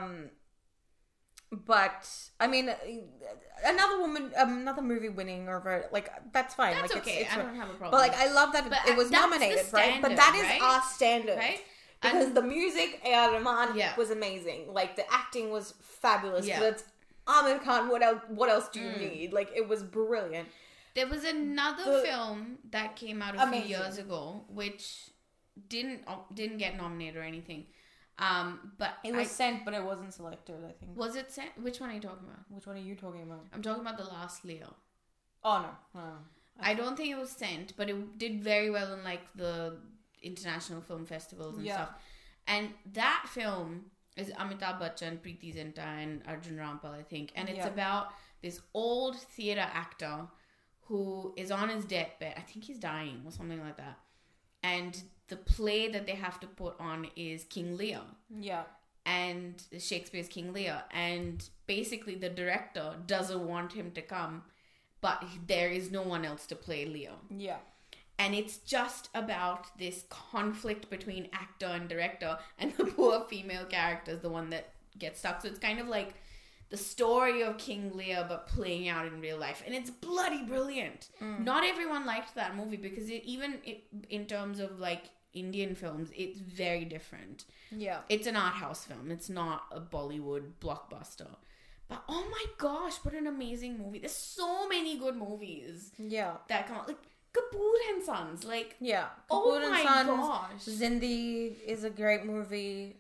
But I mean, another movie winning over, like, that's fine. That's like, okay. I don't have a problem. But like, I love that it was nominated, right? But that is our standard, right? Because the music, A.R. Rahman, was amazing. Like, the acting was fabulous. Yeah. It's Amir Khan. What else do you need? Like, it was brilliant. There was another film that came out a few years ago, which didn't get nominated or anything. But it was sent, but it wasn't selected, I think. Was it sent? Which one are you talking about? Which one are you talking about? I'm talking about The Last Leo. Oh, no. I don't think it was sent, but it did very well in like the international film festivals and stuff. And that film is Amitabh Bachchan, Preeti Zinta, and Arjun Rampal, I think. And it's about this old theatre actor who is on his deathbed. I think he's dying or something like that. And the play that they have to put on is King Lear. Yeah. And Shakespeare's King Lear. And basically the director doesn't want him to come, but there is no one else to play Lear. Yeah. And it's just about this conflict between actor and director, and the poor female character is the one that gets stuck. So it's kind of like the story of King Lear, but playing out in real life. And it's bloody brilliant. Not everyone liked that movie because even in terms of like Indian films, it's very different. Yeah. It's an art house film. It's not a Bollywood blockbuster. But oh my gosh, what an amazing movie. There's so many good movies. Yeah. That come out. Like Kapoor and Sons. Like, yeah. Kapoor oh my Sons, gosh. Zindagi is a great movie.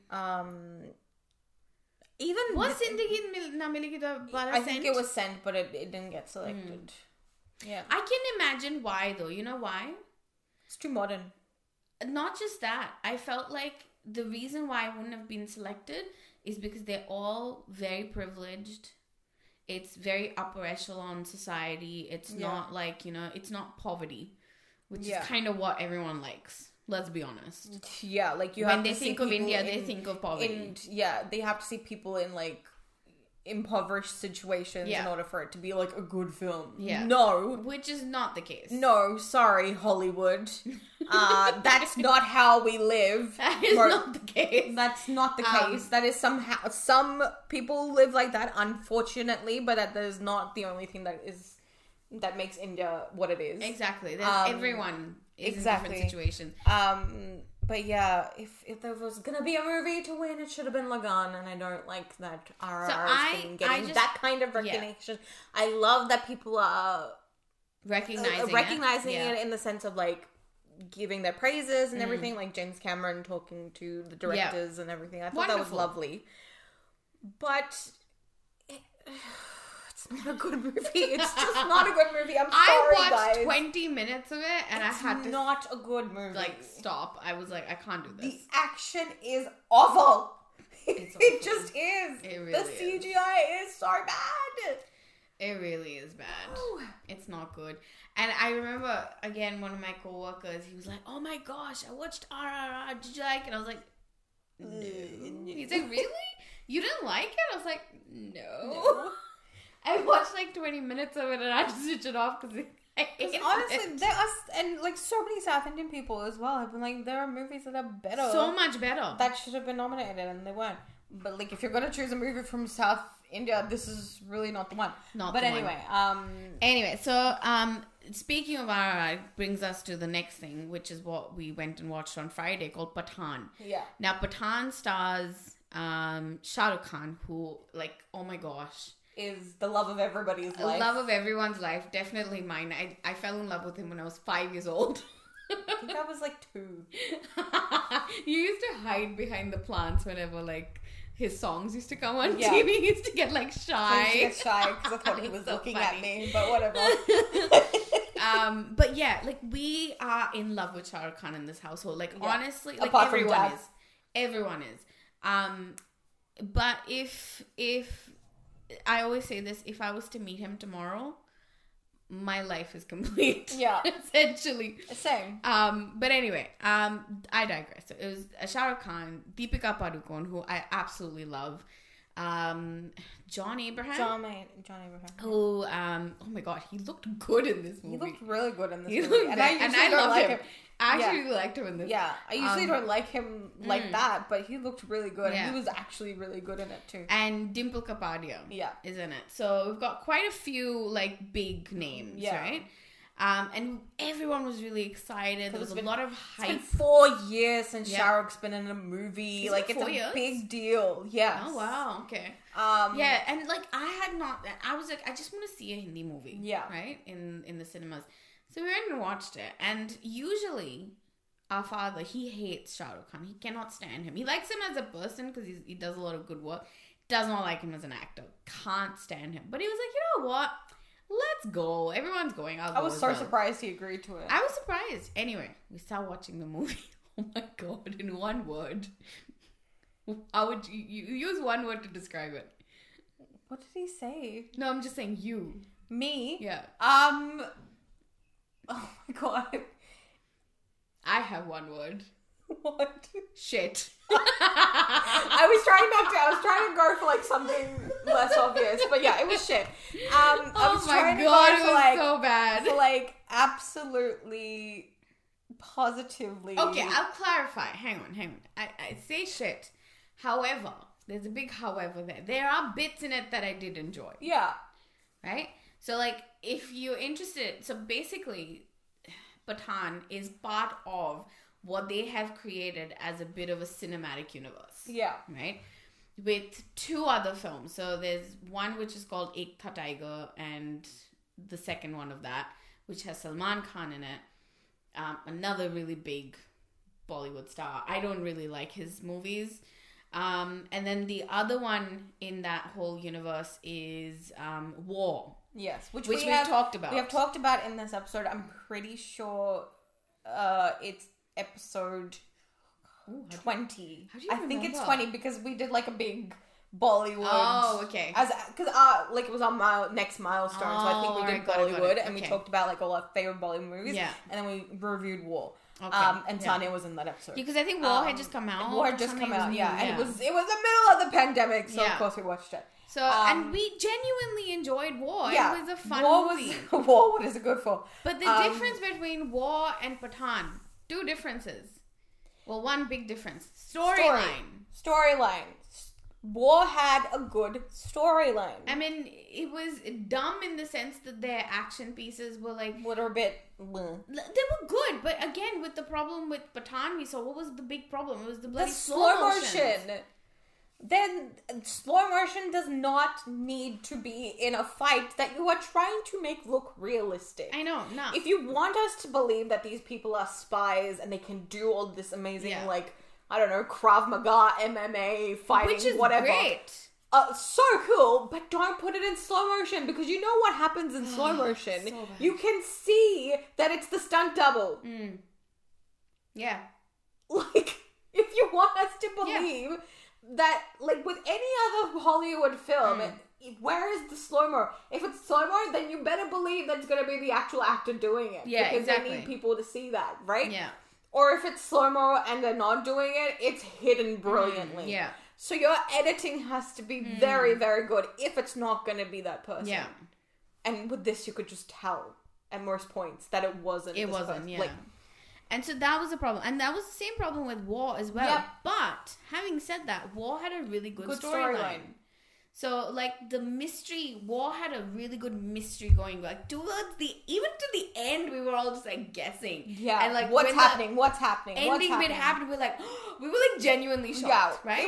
Even was Zindagi Na Milegi Dobara I think it was sent, but it didn't get selected. Yeah. I can imagine why though. You know why? It's too modern. Not just that. I felt like the reason why I wouldn't have been selected is because they're all very privileged. It's very upper echelon society. It's not like, it's not poverty, which is kind of what everyone likes. Let's be honest. Yeah, like when they think of India, they think of poverty. They have to see people in like impoverished situations in order for it to be like a good film. Yeah. No. Which is not the case. No, sorry, Hollywood. That's not how we live. That is not the case. That's not the case. That is somehow, some people live like that, unfortunately, but that is not the only thing that makes India what it is. Exactly. Everyone is in different situations. But yeah, if there was gonna be a movie to win, it should have been Lagan, and I don't like that RRR's been getting that kind of recognition. I love that people are recognizing it in the sense of like giving their praises and everything, like James Cameron talking to the directors and everything. I thought that was lovely. But it's It's not a good movie. It's just not a good movie. I'm sorry, I watched guys. 20 minutes of it and I had to not a good movie. like stop. I was like, I can't do this. The action is awful. It's It awful. just is. It really the CGI is so bad. It really is bad. Ooh. It's not good. And I remember, again, one of my coworkers, he was like, oh my gosh, I watched RRR. Did you like it? I was like, no. He's like, really? You didn't like it? I was like, no. I watched like 20 minutes of it and I had to switch it off because I hated honestly, it. there are, and like so many South Indian people as well have been like, there are movies that are better. So much better. That should have been nominated and they weren't. But like, if you're gonna choose a movie from South India, this is really not the one. Anyway, so speaking of RRR, brings us to the next thing, which is what we went and watched on Friday, called Pathaan. Yeah. Now, Pathaan stars Shah Rukh Khan, who, like, oh my gosh, is the love of everybody's life. Love of everyone's life, definitely mine. I fell in love with him when I was 5 years old. I think I was like 2. You used to hide behind the plants whenever, like, his songs used to come on TV. He used to get, like, shy. I used to get shy because I thought he was so looking at me, but whatever. But yeah, like, we are in love with Shah Rukh Khan in this household. Like, honestly, like, apart everyone is. Everyone is. But if I always say this, if I was to meet him tomorrow, my life is complete. Yeah. Essentially. Same. But anyway, I digress. So it was Shah Rukh Khan, Deepika Padukone, who I absolutely love. John Abraham. John Abraham. Who, oh my god, he looked good in this movie. He looked really good in this He movie. And I loved him. I actually really liked him in this. Yeah, I usually don't like him like that, but he looked really good. Yeah. And he was actually really good in it too. And Dimple Kapadia is in it. So we've got quite a few like big names, right? And everyone was really excited. There was a lot of hype. It's been 4 years since Shah Rukh's been in a movie. Like, it's a big deal. Yes. Oh, wow. Okay. Yeah, and like, I was like, I just want to see a Hindi movie. Yeah. Right? In the cinemas. So we went and watched it. And usually, our father, he hates Shah Rukh Khan. He cannot stand him. He likes him as a person because he does a lot of good work. Does not like him as an actor. Can't stand him. But he was like, you know what? Let's go. Everyone's going. I was so surprised he agreed to it. I was surprised. Anyway, we start watching the movie. Oh my god, in one word. How would you use one word to describe it? What did he say? No, I'm just saying you. Me? Yeah. Oh my god. I have one word. What? Shit. I was trying to go for like something less obvious, but yeah, it was shit. I was trying to go for like, so bad. For like absolutely positively. Okay, I'll clarify. Hang on. I say shit. However, there's a big however there. There are bits in it that I did enjoy. Yeah. Right? So like, if you're interested, so basically, Pathaan is part of what they have created as a bit of a cinematic universe. Yeah. Right? With 2 other films. So there's one which is called Ek Tha Tiger, and the second one of that, which has Salman Khan in it. Another really big Bollywood star. I don't really like his movies. And then the other one in that whole universe is War. Yes. Which we've talked about. We have talked about in this episode. I'm pretty sure it's episode 20. I think it's 20 because we did like a big Bollywood. Oh, okay. Because like it was on my next milestone, so I think we did Bollywood and we talked about like all our favorite Bollywood movies. Yeah. And then we reviewed War. Okay. And Tanya was in that episode. Yeah, because I think War had just come out. War had just come out, and it was the middle of the pandemic, so of course we watched it. So and we genuinely enjoyed War. Yeah, it was a fun movie. War, what is it good for? But the difference between War and Pathaan, 2 differences. Well, one big difference. Storyline. War had a good storyline. I mean, it was dumb in the sense that their action pieces were like... were a bit... They were good, but again, with the problem with Pathaan, we saw, what was the big problem? It was the bloody slow motion. Then slow motion does not need to be in a fight that you are trying to make look realistic. I know, no. If you want us to believe that these people are spies and they can do all this amazing, like, I don't know, Krav Maga, MMA, fighting, which is whatever. Great. so cool, but don't put it in slow motion because you know what happens in slow motion. So you can see that it's the stunt double. Yeah. Like, if you want us to believe that, like, with any other Hollywood film, where is the slow-mo? If it's slow-mo, then you better believe that it's going to be the actual actor doing it. Yeah, because exactly. they need people to see that, right? Yeah. Or if it's slow-mo and they're not doing it, it's hidden brilliantly. Yeah. So your editing has to be very, very good if it's not going to be that person. Yeah. And with this, you could just tell at most points that it wasn't. It wasn't, person. yeah. Like, and so that was a problem. And that was the same problem with War as well. Yep. But having said that, War had a really good storyline. So, like, the mystery, War had a really good mystery going. Like, even to the end, we were all just, like, guessing. Yeah. And, like, what's happening? Ending bit happened, we were, like, genuinely shocked, right? It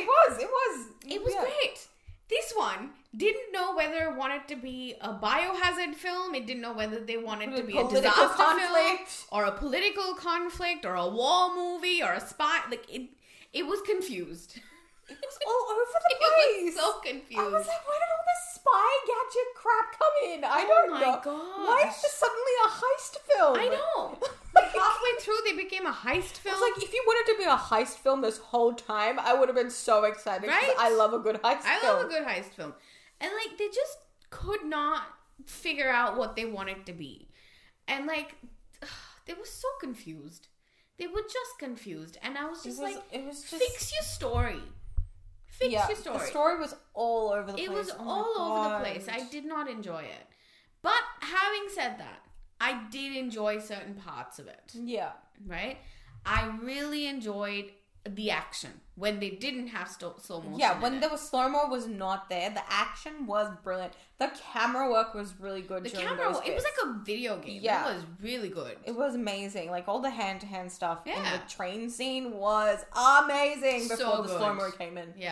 was great. This one didn't know whether it wanted to be a biohazard film. It didn't know whether they wanted to be a disaster film or a political conflict or a war movie or a spy. Like, it was confused. It was all over the place. It was so confused. I was like, where did all this spy gadget crap come in? I don't know. Oh my god. Why is this suddenly a heist film? I know. Like, halfway through, they became a heist film. I was like, if you wanted to be a heist film this whole time, I would have been so excited. Right? I love a good heist film. I love a good heist film. And, like, they just could not figure out what they wanted to be. And, like, they were so confused. They were just confused. And I was just fix your story. Fix your story. The story was all over the place. It was all over the place. I did not enjoy it. But having said that, I did enjoy certain parts of it. Yeah. Right? I really enjoyed the action when they didn't have slow motion. Yeah, when there was slow-mo was not there. The action was brilliant. The camera work was really good. It was like a video game. Yeah. It was really good. It was amazing. Like, all the hand-to-hand stuff in the train scene was amazing before the slow-mo came in. Yeah.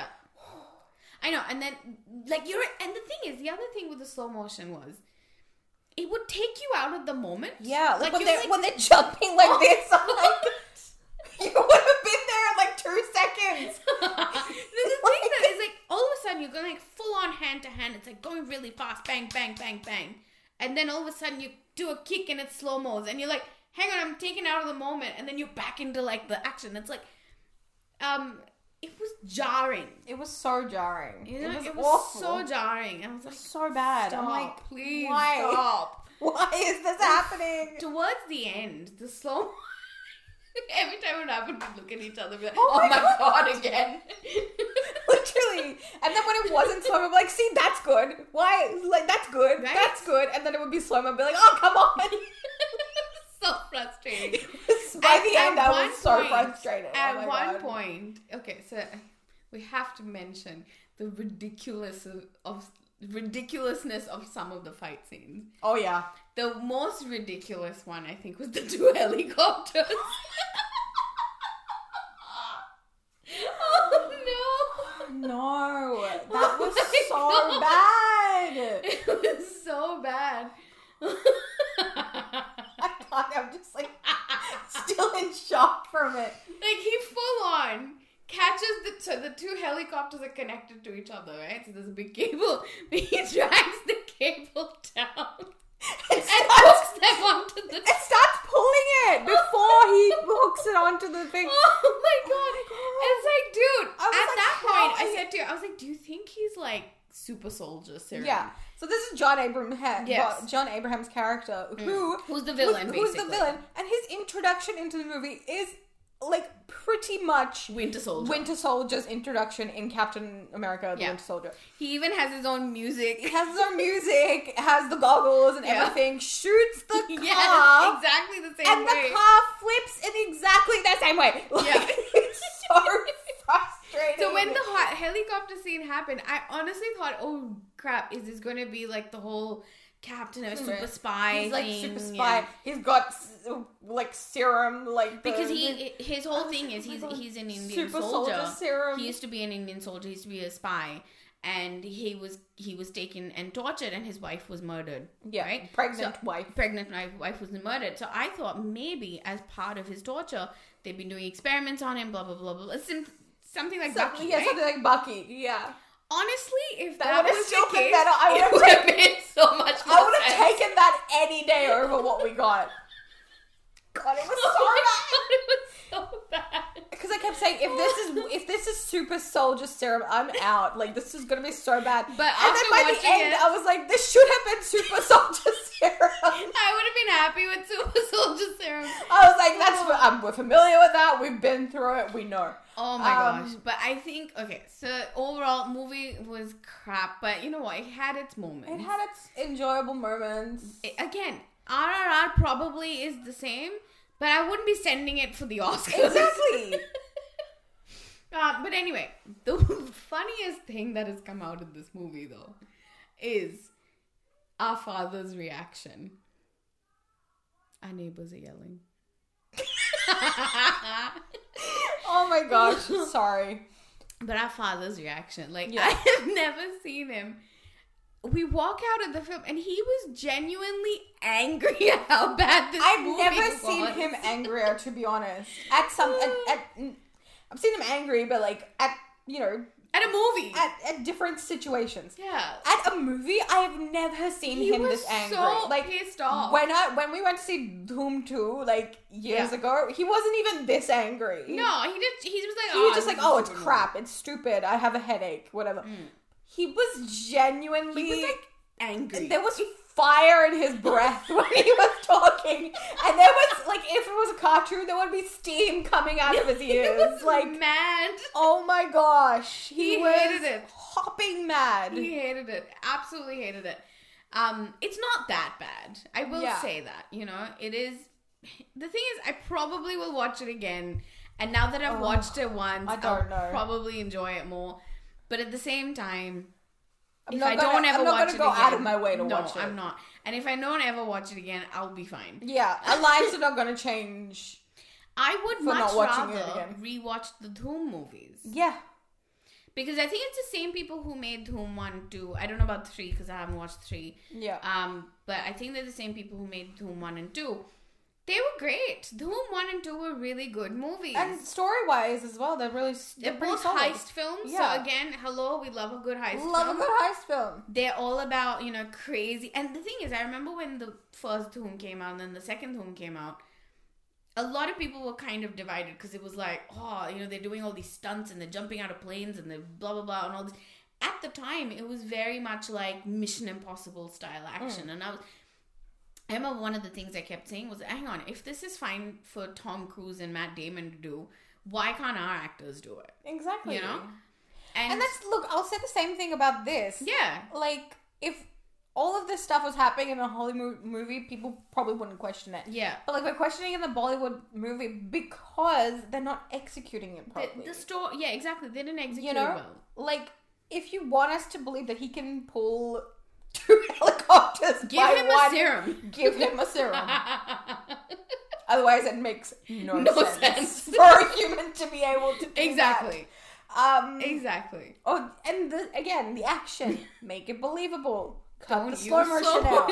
I know. And then, like, and the thing is, the other thing with the slow motion was, it would take you out of the moment. Yeah, like, when they're jumping like this, I'm like, you would have been there in like 2 seconds. The thing that is, like, all of a sudden you're going, like, full on hand to hand. It's like going really fast, bang, bang, bang, bang, and then all of a sudden you do a kick and it's slow mo, and you're like, hang on, I'm taken out of the moment, and then you're back into, like, the action. It's like, it was jarring. It was so jarring. You know, it was so jarring. And I was like, so bad. Stop, I'm like, please why? Stop. Why is this happening? Towards the end, the slow. Every time it happened, we look at each other and be like, oh my god, again. Literally. And then when it wasn't slow, I'm like, see, that's good. Why? Like, that's good. Right? That's good. And then it would be slow, and be like, oh, come on. So frustrating. By the end, I was so frustrated. At one point, okay, so we have to mention the ridiculousness of some of the fight scenes. Oh, yeah. The most ridiculous one, I think, was the 2 helicopters. Oh, no. No. That was so bad. It was so bad. I'm just, like, still in shock from it. Like, he full on catches the 2 helicopters are connected to each other, right? So there's a big cable, but he drags the cable down and hooks them onto the... It starts pulling it before he hooks it onto the thing. Oh my god. And it's like, dude, at that point, I said to you, I was like, do you think he's, like, super soldier serum? Yeah. So this is John Abraham's character, who's the villain, basically. Who's the villain, and his introduction into the movie is, like, pretty much Winter Soldier's introduction in Captain America, the Winter Soldier. He even has his own music. Has the goggles and everything, shoots the car. Yes, exactly the same way. And the car flips in exactly the same way. Like, it's so frustrating. So when the helicopter scene happened, I honestly thought, oh crap, is this going to be like the whole Captain of super spy He's like thing? super spy. He's got like serum, like because his whole thing is he's an Indian soldier. Serum. He used to be an Indian soldier. He used to be a spy, and he was taken and tortured, and his wife was murdered. Yeah, right? Pregnant wife was murdered. So I thought maybe as part of his torture, they've been doing experiments on him. Blah blah blah blah. Something like Bucky. Yeah, right? something like Bucky. Yeah. Honestly, if that that was the case, it would have been so much more I would have taken that any day over what we got. God, it was so bad. It was so bad. Because I kept saying, if this is super soldier serum, I'm out. Like, this is gonna be so bad. But and then by the end, I was like, this should have been super soldier serum. I would have been happy with super soldier serum. I was like, we're familiar with that. We've been through it. We know. Oh my gosh. But I think, okay, so overall, movie was crap. But you know what? It had its moments. It had its enjoyable moments. Again, RRR probably is the same. But I wouldn't be sending it for the Oscars. Exactly. But anyway, the funniest thing that has come out of this movie, though, is our father's reaction. Our neighbors are yelling. Oh my gosh. Sorry. But our father's reaction. Like, yeah. I have never seen him. We walk out of the film and he was genuinely angry at how bad this movie was. I've never seen him angrier, to be honest. I've seen him angry, but like at a movie. At different situations. Yeah. At a movie, I have never seen him this angry. So like pissed off. When we went to see Doom 2 like years ago, he wasn't even this angry. No, he was like, he was just like, oh, it's crap, it's stupid, I have a headache, whatever. He was genuinely... He was, like, angry. There was fire in his breath when he was talking. And there was, like, if it was a cartoon, there would be steam coming out of his ears. He was like, mad. Oh, my gosh. He hated it. Hopping mad. He hated it. Absolutely hated it. It's not that bad. I will say that, It is... The thing is, I probably will watch it again. And now that I've watched it once, I'll probably enjoy it more. But at the same time, I'm not going to go out of my way to watch it. No, I'm not. And if I don't ever watch it again, I'll be fine. Yeah, our lives are not going to change. I would much rather rewatch the Doom movies. Yeah. Because I think it's the same people who made Doom 1 and 2. I don't know about 3 because I haven't watched 3. Yeah. But I think they're the same people who made Doom 1 and 2. They were great. Doom 1 and 2 were really good movies. And story-wise as well, they're both solid. Heist films. Yeah. So again, hello, we love a good heist film. Love a good heist film. They're all about, crazy. And the thing is, I remember when the first Doom came out and then the second Doom came out, a lot of people were kind of divided because it was like, they're doing all these stunts and they're jumping out of planes and they're blah, blah, blah and all this. At the time, it was very much like Mission Impossible style action. And I remember one of the things I kept saying was, hang on, if this is fine for Tom Cruise and Matt Damon to do, why can't our actors do it? Exactly. And look, I'll say the same thing about this. Yeah. Like, if all of this stuff was happening in a Hollywood movie, people probably wouldn't question it. Yeah. But like, we're questioning in the Bollywood movie because they're not executing it properly. The story, yeah, exactly. They didn't execute it well. Like, if you want us to believe that he can pull 2 helicopters give him a serum. Give him a serum. Otherwise, it makes no sense for a human to be able to do exactly. that. Exactly. Oh, and again, the action. Make it believable. Cut the slow motion out.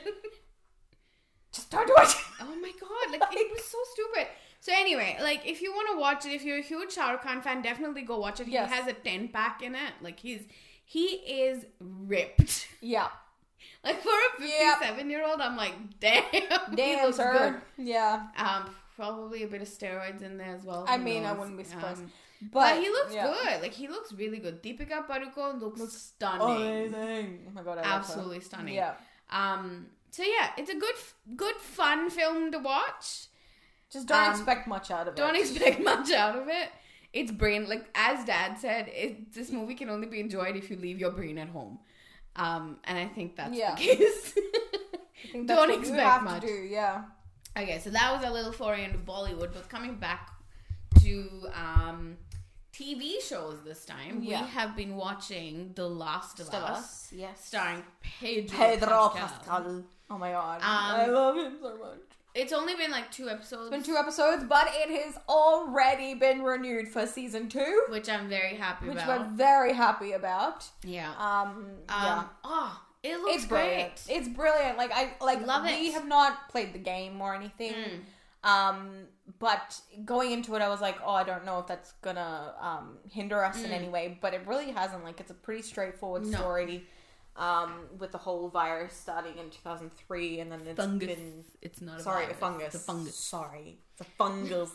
Just don't do it. Oh my god, it was so stupid. So anyway, if you want to watch it, if you're a huge Shah Rukh Khan fan, definitely go watch it. Yes. He has a 10-pack in it. He is ripped. Yeah. For a 57-year-old, I'm like, damn, sir. Good. Yeah. Probably a bit of steroids in there as well. I wouldn't be surprised. But he looks good. He looks really good. Deepika Padukone looks stunning. Amazing. Oh my god, absolutely stunning. Yeah. So yeah, it's a good, fun film to watch. Just don't expect much out of it. Don't expect much out of it. It's brain, as Dad said, this movie can only be enjoyed if you leave your brain at home. And I think that's the case. Don't expect much. To do, yeah. Okay, so that was a little foray into Bollywood, but coming back to TV shows this time, we have been watching The Last of Us, starring Pedro Pascal. Oh my god, I love him so much. It's only been 2 episodes. It's been 2 episodes, but it has already been renewed for season 2. Which I'm very happy about. Which we're very happy about. Yeah. Oh, it looks great. It's brilliant. Love it. We have not played the game or anything. But going into it, I was like, oh, I don't know if that's gonna hinder us in any way. But it really hasn't. Like, it's a pretty straightforward story. With the whole virus starting in 2003, and then it's fungus. been... It's not a Sorry, virus. a fungus. It's a fungus. Sorry. It's a fungus.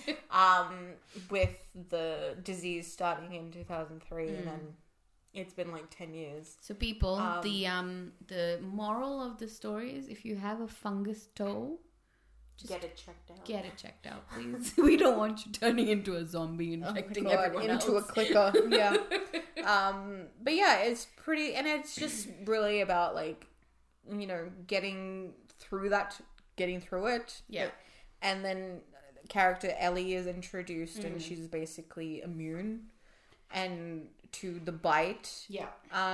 With the disease starting in 2003, and then it's been like 10 years. So people, the moral of the story is, if you have a fungus toe, just get it checked out. Get it checked out, please. We don't want you turning into a zombie, infecting everyone else. Into a clicker, yeah. But yeah, it's pretty, and it's just really about, like, you know, getting through it. Yeah. And then character Ellie is introduced, and she's basically immune and to the bite. Yeah.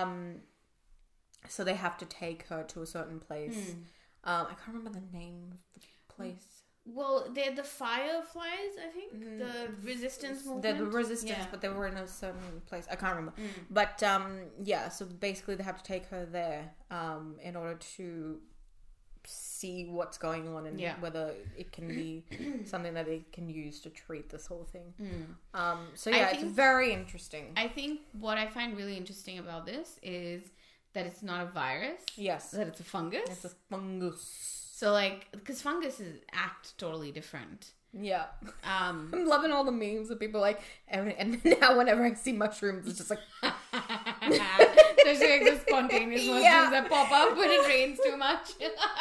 So they have to take her to a certain place. I can't remember the name of the place. Well, they're the Fireflies, I think. The resistance movement. They're the resistance, but they were in a certain place. I can't remember. But yeah, so basically they have to take her there in order to see what's going on and whether it can be something that they can use to treat this whole thing. So yeah, it's very interesting. I think what I find really interesting about this is that it's not a virus. Yes. That it's a fungus. It's a fungus. So, like, because funguses act totally different. Yeah. I'm loving all the memes of people, like, and now whenever I see mushrooms, it's just like... There's like the spontaneous mushrooms that pop up when it rains too much.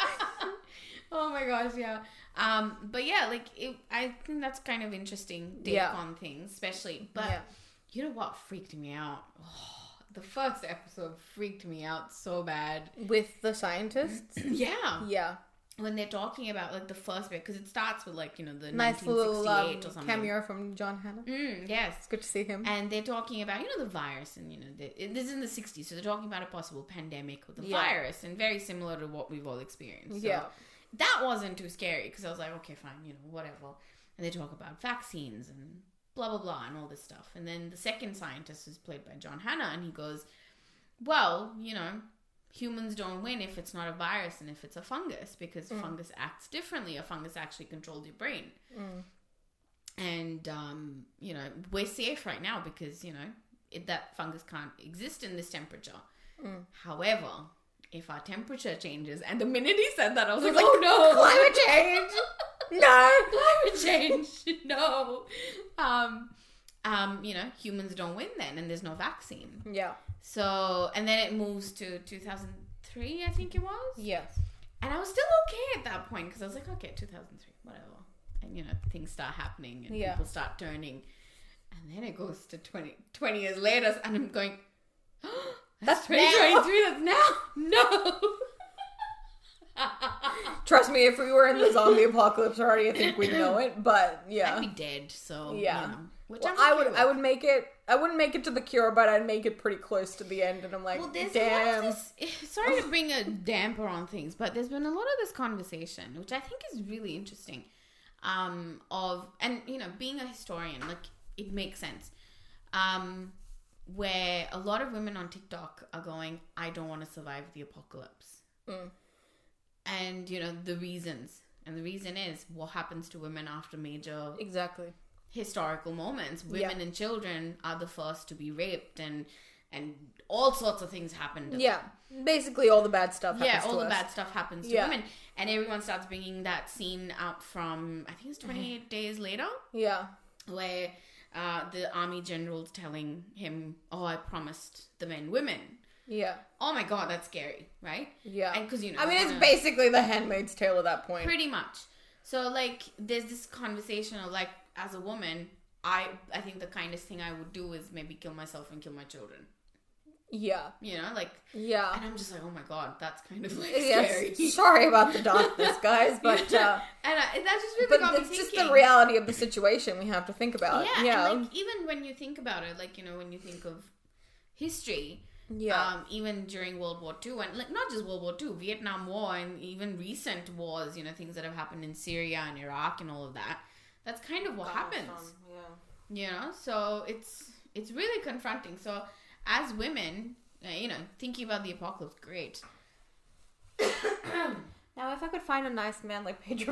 Oh my gosh, yeah. But yeah, like, I think that's kind of interesting take on things, especially. But you know what freaked me out? Oh, the first episode freaked me out so bad. With the scientists? Yeah. Yeah. When they're talking about, like, the first bit, because it starts with, like, you know, the nice 1968 little, or something. cameo from John Hannah. Yes. It's good to see him. And they're talking about, you know, the virus, and, you know, this is in the 60s, so they're talking about a possible pandemic with the virus, and very similar to what we've all experienced. So that wasn't too scary, because I was like, okay, fine, you know, whatever. And they talk about vaccines and blah, blah, blah, and all this stuff. And then the second scientist is played by John Hannah, and he goes, well, you know, humans don't win if it's not a virus and if it's a fungus, because fungus acts differently. A fungus actually controls your brain. And, you know, we're safe right now because, you know, that fungus can't exist in this temperature. However, if our temperature changes, and the minute he said that, I was like, oh no! Climate change! No! Climate change! No! You know, humans don't win then, and there's no vaccine. Yeah. So, and then it moves to 2003, I think it was. Yes. And I was still okay at that point, because I was like, okay, 2003, whatever. And, you know, things start happening, and people start turning. And then it goes to 20 years later, and I'm going, oh, that's 2023, that's now? No! Trust me, if we were in the zombie apocalypse already, I think we'd know it, but yeah. I'd be dead, so, yeah. You know. Which well, I wouldn't make it. I wouldn't make it to the cure, but I'd make it pretty close to the end. And I'm like, damn. Sorry to bring a damper on things, but there's been a lot of this conversation, which I think is really interesting. And you know, being a historian, like, it makes sense. Where a lot of women on TikTok are going, I don't want to survive the apocalypse. And you know the reasons, and the reason is what happens to women after major historical moments. Women and children are the first to be raped, and all sorts of things happen to them. Basically all the bad stuff happens to all us. the bad stuff happens to women, and everyone starts bringing that scene up from, I think it's 28 Days Later, where the army general's telling him, oh, I promised the men women. Oh my god, that's scary, right? And because, you know, I mean, it's basically The Handmaid's Tale at that point. Pretty much. So, like, there's this conversation of, like, as a woman, I think the kindest thing I would do is maybe kill myself and kill my children. You know, like... And I'm just like, oh my god, that's kind of, like, scary. Sorry about the darkness, guys, but... and that just really got me thinking. It's just the reality of the situation we have to think about. And, like, even when you think about it, like, you know, when you think of history... even during World War II, and like not just World War II, Vietnam War, and even recent wars, you know, things that have happened in Syria and Iraq and all of that. That's kind of what happens. You know, so it's really confronting. So as women, you know, thinking about the apocalypse, great. Now, if I could find a nice man like Pedro,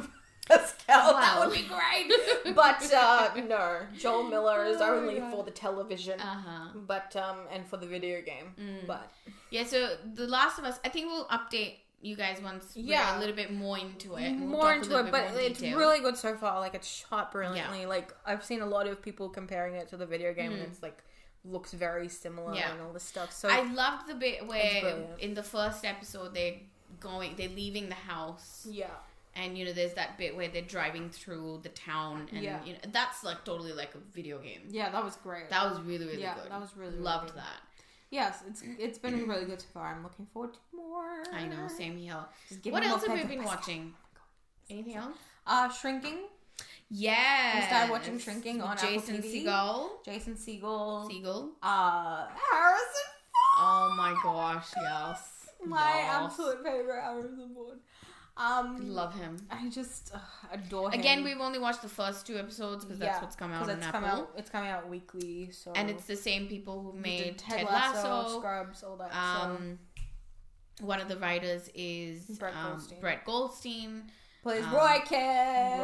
Pascal. Wow. That would be great. But no, Joel Miller is only for the television. But and for the video game. But yeah, so The Last of Us, I think we'll update you guys once we're a little bit more into it. But it's really good so far. Like, it's shot brilliantly. Yeah. Like, I've seen a lot of people comparing it to the video game, and it's like looks very similar and all this stuff. So I loved the bit where in the first episode they're leaving the house. Yeah. And, there's that bit where they're driving through the town. And, that's, like, totally like a video game. Yeah, that was great. That was really, really good. That was really, loved good. that. Yes, it's been really good so far. I'm looking forward to more. I know, same here. What else have we been watching? Anything else? Shrinking. Yeah. We started watching Shrinking on Jason Apple TV. Jason Segel. Harrison Ford. Oh my gosh, yes. My absolute favorite Harrison Ford. Love him. I just adore him. Again, we've only watched the first 2 episodes because that's what's come out on Apple. It's coming out weekly, so and it's the same people who made Ted Lasso, Scrubs, all that. One of the writers is Brett Goldstein. Plays Roy Kent.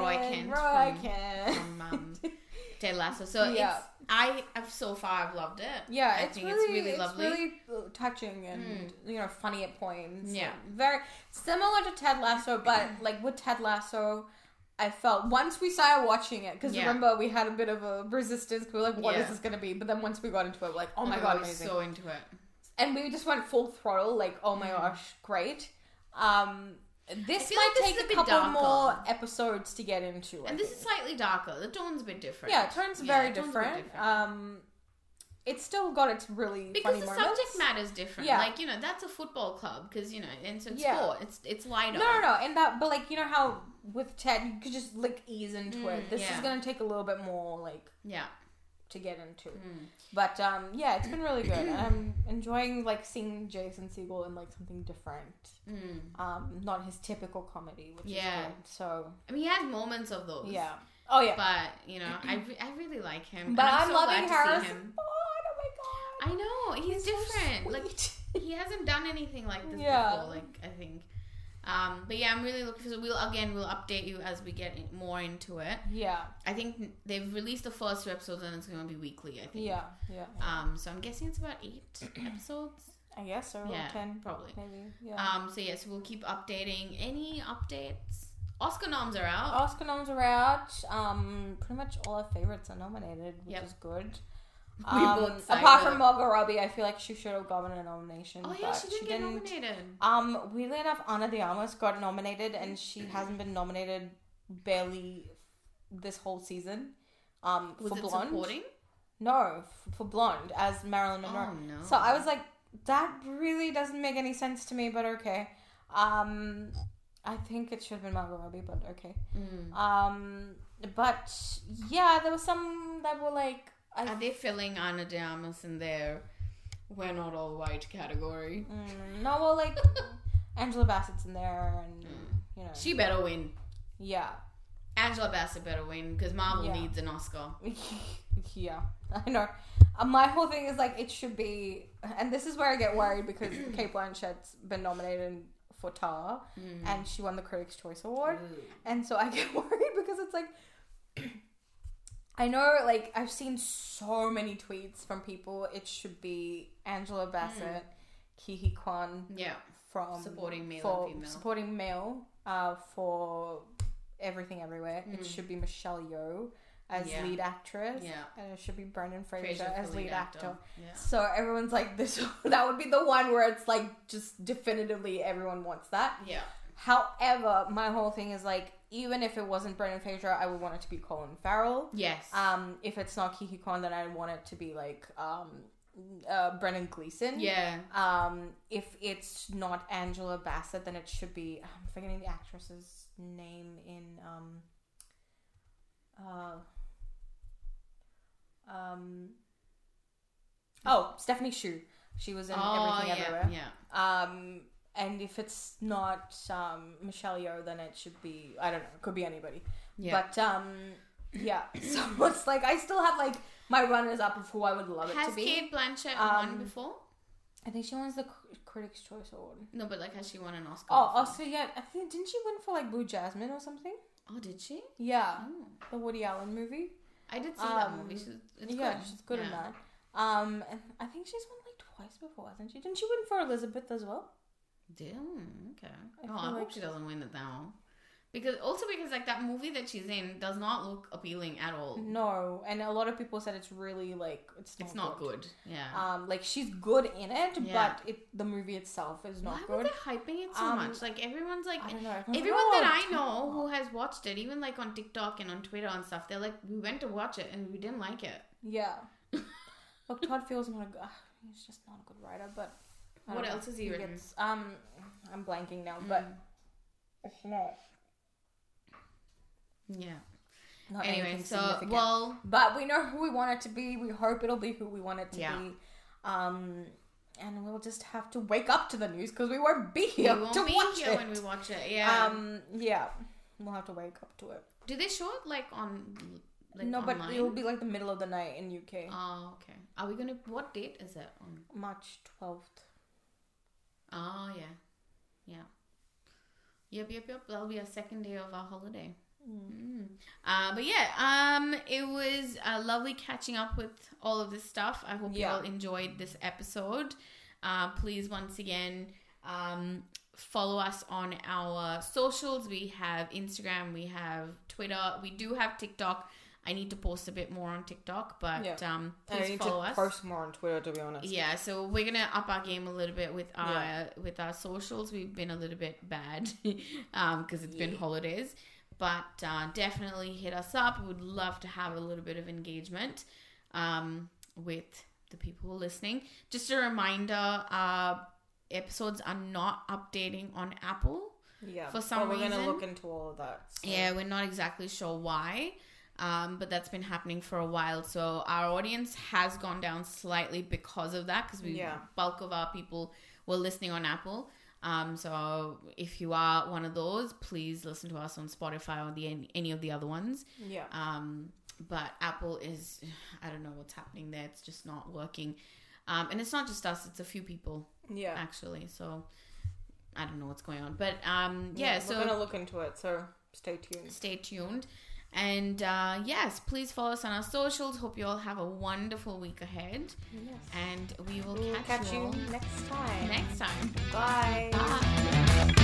From Ted Lasso. So I've so far I've loved it. Yeah, I think it's really lovely. It's really touching and funny at points. Yeah, very similar to Ted Lasso, but like with Ted Lasso, I felt once we started watching it, because remember we had a bit of a resistance. We were like, "What is this going to be?" But then once we got into it, we're like, "Oh my god, amazing!" So into it, and we just went full throttle. Like, "Oh my gosh, great!" This might take a couple more episodes to get into. And this is slightly darker. The tone's a bit different. Yeah, tone's very different. It's still got its really because funny the moments. subject matter's different. Yeah. Like, that's a football club because, and so it's sport. It's lighter. No. And that, but like, how with Ted, you could just like ease into it. This is going to take a little bit more like... Yeah. To get into. But it's been really good. I'm enjoying like seeing Jason Segel in like something different. Not his typical comedy, which is good. So I mean, he has moments of those. Yeah. Oh yeah. But I really like him. But I'm so loving Harrison him. Oh my god. I know he's different. So like he hasn't done anything like this before. Like I think. But yeah, I'm really looking for. We'll update you as we get more into it. Yeah. I think they've released the first 2 episodes and it's going to be weekly. I think. Yeah. So I'm guessing it's about 8 episodes. I guess so. Yeah, 10 probably. Maybe. Yeah. So yes, we'll keep updating. Any updates? Oscar noms are out. Pretty much all our favorites are nominated, which is good. Apart from Margot Robbie, I feel like she should have gotten a nomination. Oh yeah, she didn't get nominated. Weirdly enough, Ana de Armas got nominated, and she hasn't been nominated barely this whole season. Was for it Blonde. Supporting? No, for Blonde as Marilyn Monroe. Oh no! So I was like, that really doesn't make any sense to me, but okay. I think it should have been Margot Robbie, but okay. But yeah, there was some that were like. Are they filling Ana de Armas in their "we're not all white" category? No, well, like Angela Bassett's in there, and she better win. Yeah, Angela Bassett better win because Marvel needs an Oscar. Yeah, I know. My whole thing is like it should be, and this is where I get worried because Cate Blanchett's been nominated for Tar, and she won the Critics' Choice Award, and so I get worried because it's like. I know, like, I've seen so many tweets from people. It should be Angela Bassett, Ke Huy Quan, from supporting male and female. Supporting male, for Everything Everywhere. It should be Michelle Yeoh as lead actress, and it should be Brendan Fraser as lead actor. Yeah. So everyone's like, that would be the one where it's like just definitively everyone wants that. Yeah. However, my whole thing is like, even if it wasn't Brendan Fraser, I would want it to be Colin Farrell. Yes. If it's not Ke Huy Quan, then I want it to be like Brendan Gleeson. Yeah. If it's not Angela Bassett, then it should be. I'm forgetting the actress's name in. Stephanie Hsu. She was in Everything Everywhere. Yeah. And if it's not Michelle Yeoh, then it should be, I don't know, it could be anybody. Yeah. But, yeah. So it's like, I still have like my runners up of who I would love it to be. Has Cate Blanchett won before? I think she wins the Critics' Choice Award. No, but like, has she won an Oscar? Oh, so yeah, I think didn't she win for like Blue Jasmine or something? Oh, did she? Yeah, the Woody Allen movie. I did see that movie. It's good. She's good in that. And I think she's won like twice before, hasn't she? Didn't she win for Elizabeth as well? Damn. Okay. I hope she doesn't win it now. Because like that movie that she's in does not look appealing at all. No, and a lot of people said it's really like it's not good. Yeah. Like she's good in it, but the movie itself is not good. Why were they hyping it so much? Like everyone's like, I don't know. Everyone that I know who has watched it, even like on TikTok and on Twitter and stuff, they're like, we went to watch it and we didn't like it. Yeah. Look, Todd Field's not he's just not a good writer. But what else has he written? I'm blanking now, but it's not. Yeah. Not anyway, but we know who we want it to be. We hope it'll be who we want it to be. And we'll just have to wake up to the news because we won't be here to watch it when we watch it. Yeah. Yeah. We'll have to wake up to it. Do they show it like on? Like no, online? But it'll be like the middle of the night in UK. Oh, okay. Are we gonna? What date is it on? March 12th. Oh yeah. Yep. That'll be a second day of our holiday. But it was lovely catching up with all of this stuff. I hope you all enjoyed this episode. Please once again follow us on our socials. We have Instagram, we have Twitter, we do have TikTok. I need to post a bit more on TikTok, but please follow us. Post more on Twitter, to be honest. Yeah, so we're gonna up our game a little bit with our socials. We've been a little bit bad because it's been holidays. But definitely hit us up. We would love to have a little bit of engagement with the people who are listening. Just a reminder, episodes are not updating on Apple for some reason. We're going to look into all of that. So. Yeah, we're not exactly sure why, but that's been happening for a while. So our audience has gone down slightly because of that, because bulk of our people were listening on Apple. So if you are one of those, please listen to us on Spotify or any of the other ones. Yeah. But Apple is, I don't know what's happening there. It's just not working. And it's not just us, it's a few people. Yeah. Actually. So I don't know what's going on. But so we're gonna look into it, so stay tuned. And yes, please follow us on our socials. Hope you all have a wonderful week ahead. Yes. And we will catch you all next time. Bye. Bye.